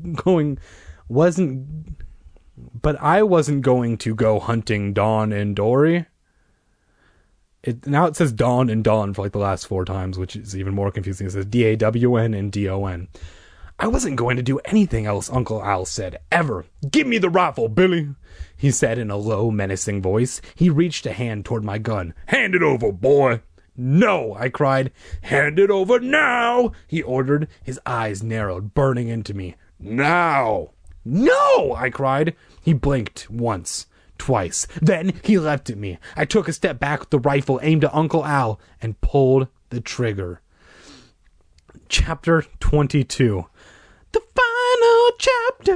to go hunting Dawn and Dory. Now it says Dawn and Dawn for like the last 4 times, which is even more confusing. It says D-A-W-N and D-O-N. I wasn't going to do anything else, Uncle Al said, ever. Give me the rifle, Billy, he said in a low, menacing voice. He reached a hand toward my gun. Hand it over, boy. No, I cried. Hand it over now, he ordered. His eyes narrowed, burning into me. Now. No, I cried. He blinked once, twice. Then he leapt at me. I took a step back with the rifle aimed at Uncle Al and pulled the trigger. Chapter 22. The final chapter.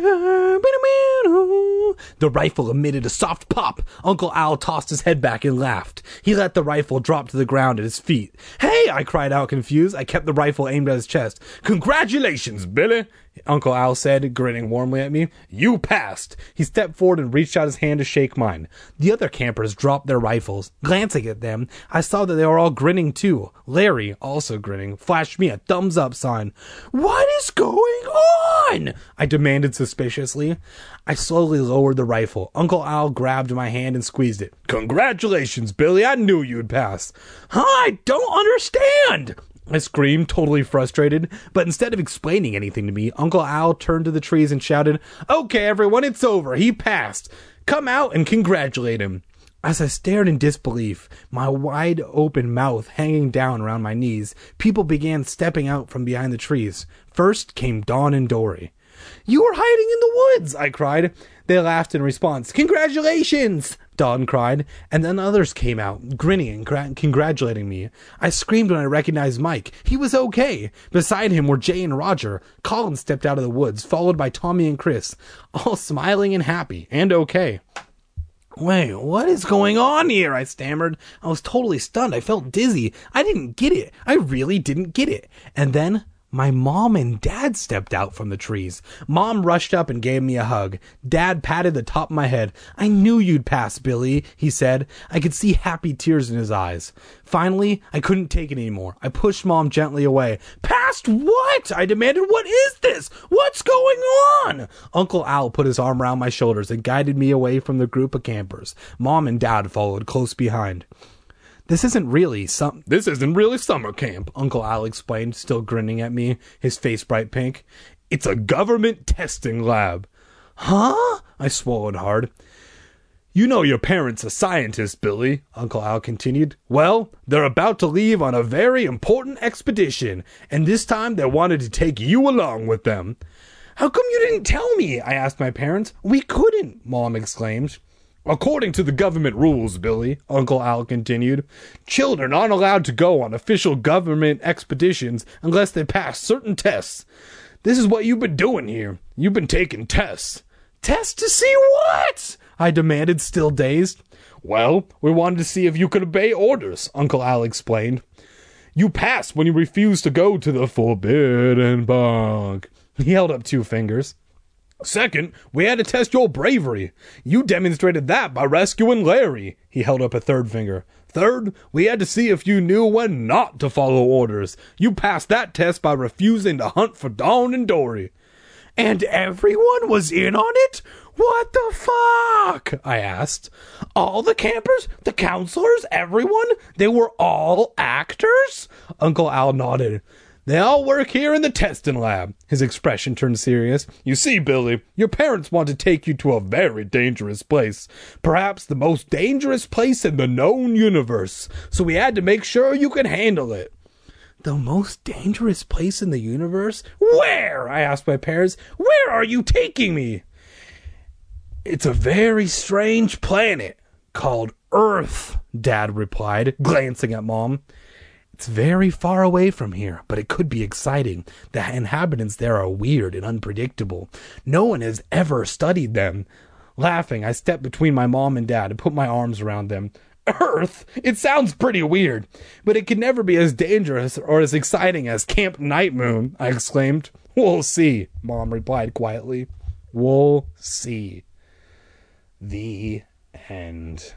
The rifle emitted a soft pop. Uncle Al tossed his head back and laughed. He let the rifle drop to the ground at his feet. Hey, I cried out confused. I kept the rifle aimed at his chest. Congratulations, Billy, Uncle Al said, grinning warmly at me. You passed. He stepped forward and reached out his hand to shake mine. The other campers dropped their rifles. Glancing at them, I saw that they were all grinning too. Larry, also grinning, flashed me a thumbs up sign. What is going on? I demanded suspiciously. I slowly lowered the rifle. Uncle Al grabbed my hand and squeezed it. Congratulations, Billy. I knew you'd pass. I don't understand, I screamed, totally frustrated. But instead of explaining anything to me, Uncle Al turned to the trees and shouted, Okay, everyone, it's over. He passed. Come out and congratulate him. As I stared in disbelief, my wide open mouth hanging down around my knees, people began stepping out from behind the trees. First came Dawn and Dory. You were hiding in the woods, I cried. They laughed in response. Congratulations, Dawn cried, and then others came out, grinning and congratulating me. I screamed when I recognized Mike. He was okay. Beside him were Jay and Roger. Colin stepped out of the woods, followed by Tommy and Chris, all smiling and happy, and okay. Wait, what is going on here? I stammered. I was totally stunned. I felt dizzy. I didn't get it. I really didn't get it. And then my mom and dad stepped out from the trees. Mom rushed up and gave me a hug. Dad patted the top of my head. I knew you'd pass, Billy, he said. I could see happy tears in his eyes. Finally, I couldn't take it anymore. I pushed Mom gently away. Past what? I demanded. What is this? What's going on? Uncle Al put his arm around my shoulders and guided me away from the group of campers. Mom and Dad followed close behind. This isn't really summer camp, Uncle Al explained, still grinning at me, his face bright pink. It's a government testing lab. Huh? I swallowed hard. You know your parents are scientists, Billy, Uncle Al continued. Well, they're about to leave on a very important expedition, and this time they wanted to take you along with them. How come you didn't tell me? I asked my parents. We couldn't, Mom exclaimed. According to the government rules, Billy, Uncle Al continued, children aren't allowed to go on official government expeditions unless they pass certain tests. This is what you've been doing here. You've been taking tests. Tests to see what? I demanded, still dazed. Well, we wanted to see if you could obey orders, Uncle Al explained. You passed when you refused to go to the Forbidden Bog. He held up 2 fingers. Second, we had to test your bravery. You demonstrated that by rescuing Larry. He held up a 3rd finger. Third, we had to see if you knew when not to follow orders. You passed that test by refusing to hunt for Dawn and Dory. And everyone was in on it? What the fuck? I asked. All the campers, the counselors, everyone? They were all actors? Uncle Al nodded. They all work here in the testing lab. His expression turned serious. You see, Billy, your parents want to take you to a very dangerous place. Perhaps the most dangerous place in the known universe. So we had to make sure you can handle it. The most dangerous place in the universe? Where? I asked my parents. Where are you taking me? It's a very strange planet called Earth, Dad replied, glancing at Mom. It's very far away from here, but it could be exciting. The inhabitants there are weird and unpredictable. No one has ever studied them. Laughing, I stepped between my mom and Dad and put my arms around them. Earth? It sounds pretty weird, but it can never be as dangerous or as exciting as Camp Night Moon, I exclaimed. We'll see, Mom replied quietly. We'll see. The end.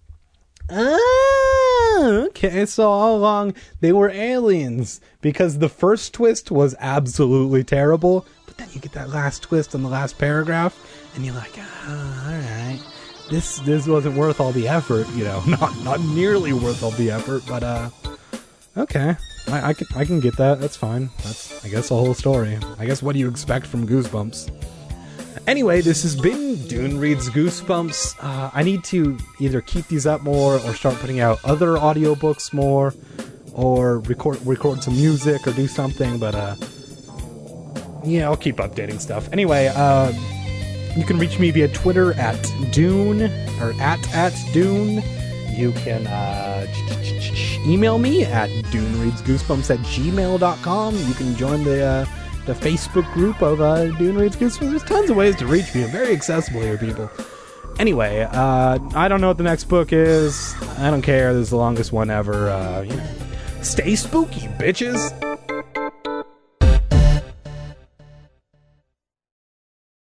Okay, so all along they were aliens, because the first twist was absolutely terrible, but then you get that last twist on the last paragraph, and you're like, alright, this wasn't worth all the effort, you know, not nearly worth all the effort, but okay, I can get that, that's fine, that's, I guess, the whole story. I guess what do you expect from Goosebumps? Anyway, this has been Dune Reads Goosebumps. I need to either keep these up more or start putting out other audiobooks more or record some music or do something, but yeah, I'll keep updating stuff. Anyway, you can reach me via Twitter at Dune or at Dune. You can email me at dunereadsgoosebumps@gmail.com. You can join the Facebook group of Dune Reads Goosebumps. There's tons of ways to reach me. I'm very accessible here, people. Anyway, I don't know what the next book is. I don't care. This is the longest one ever. Stay spooky, bitches.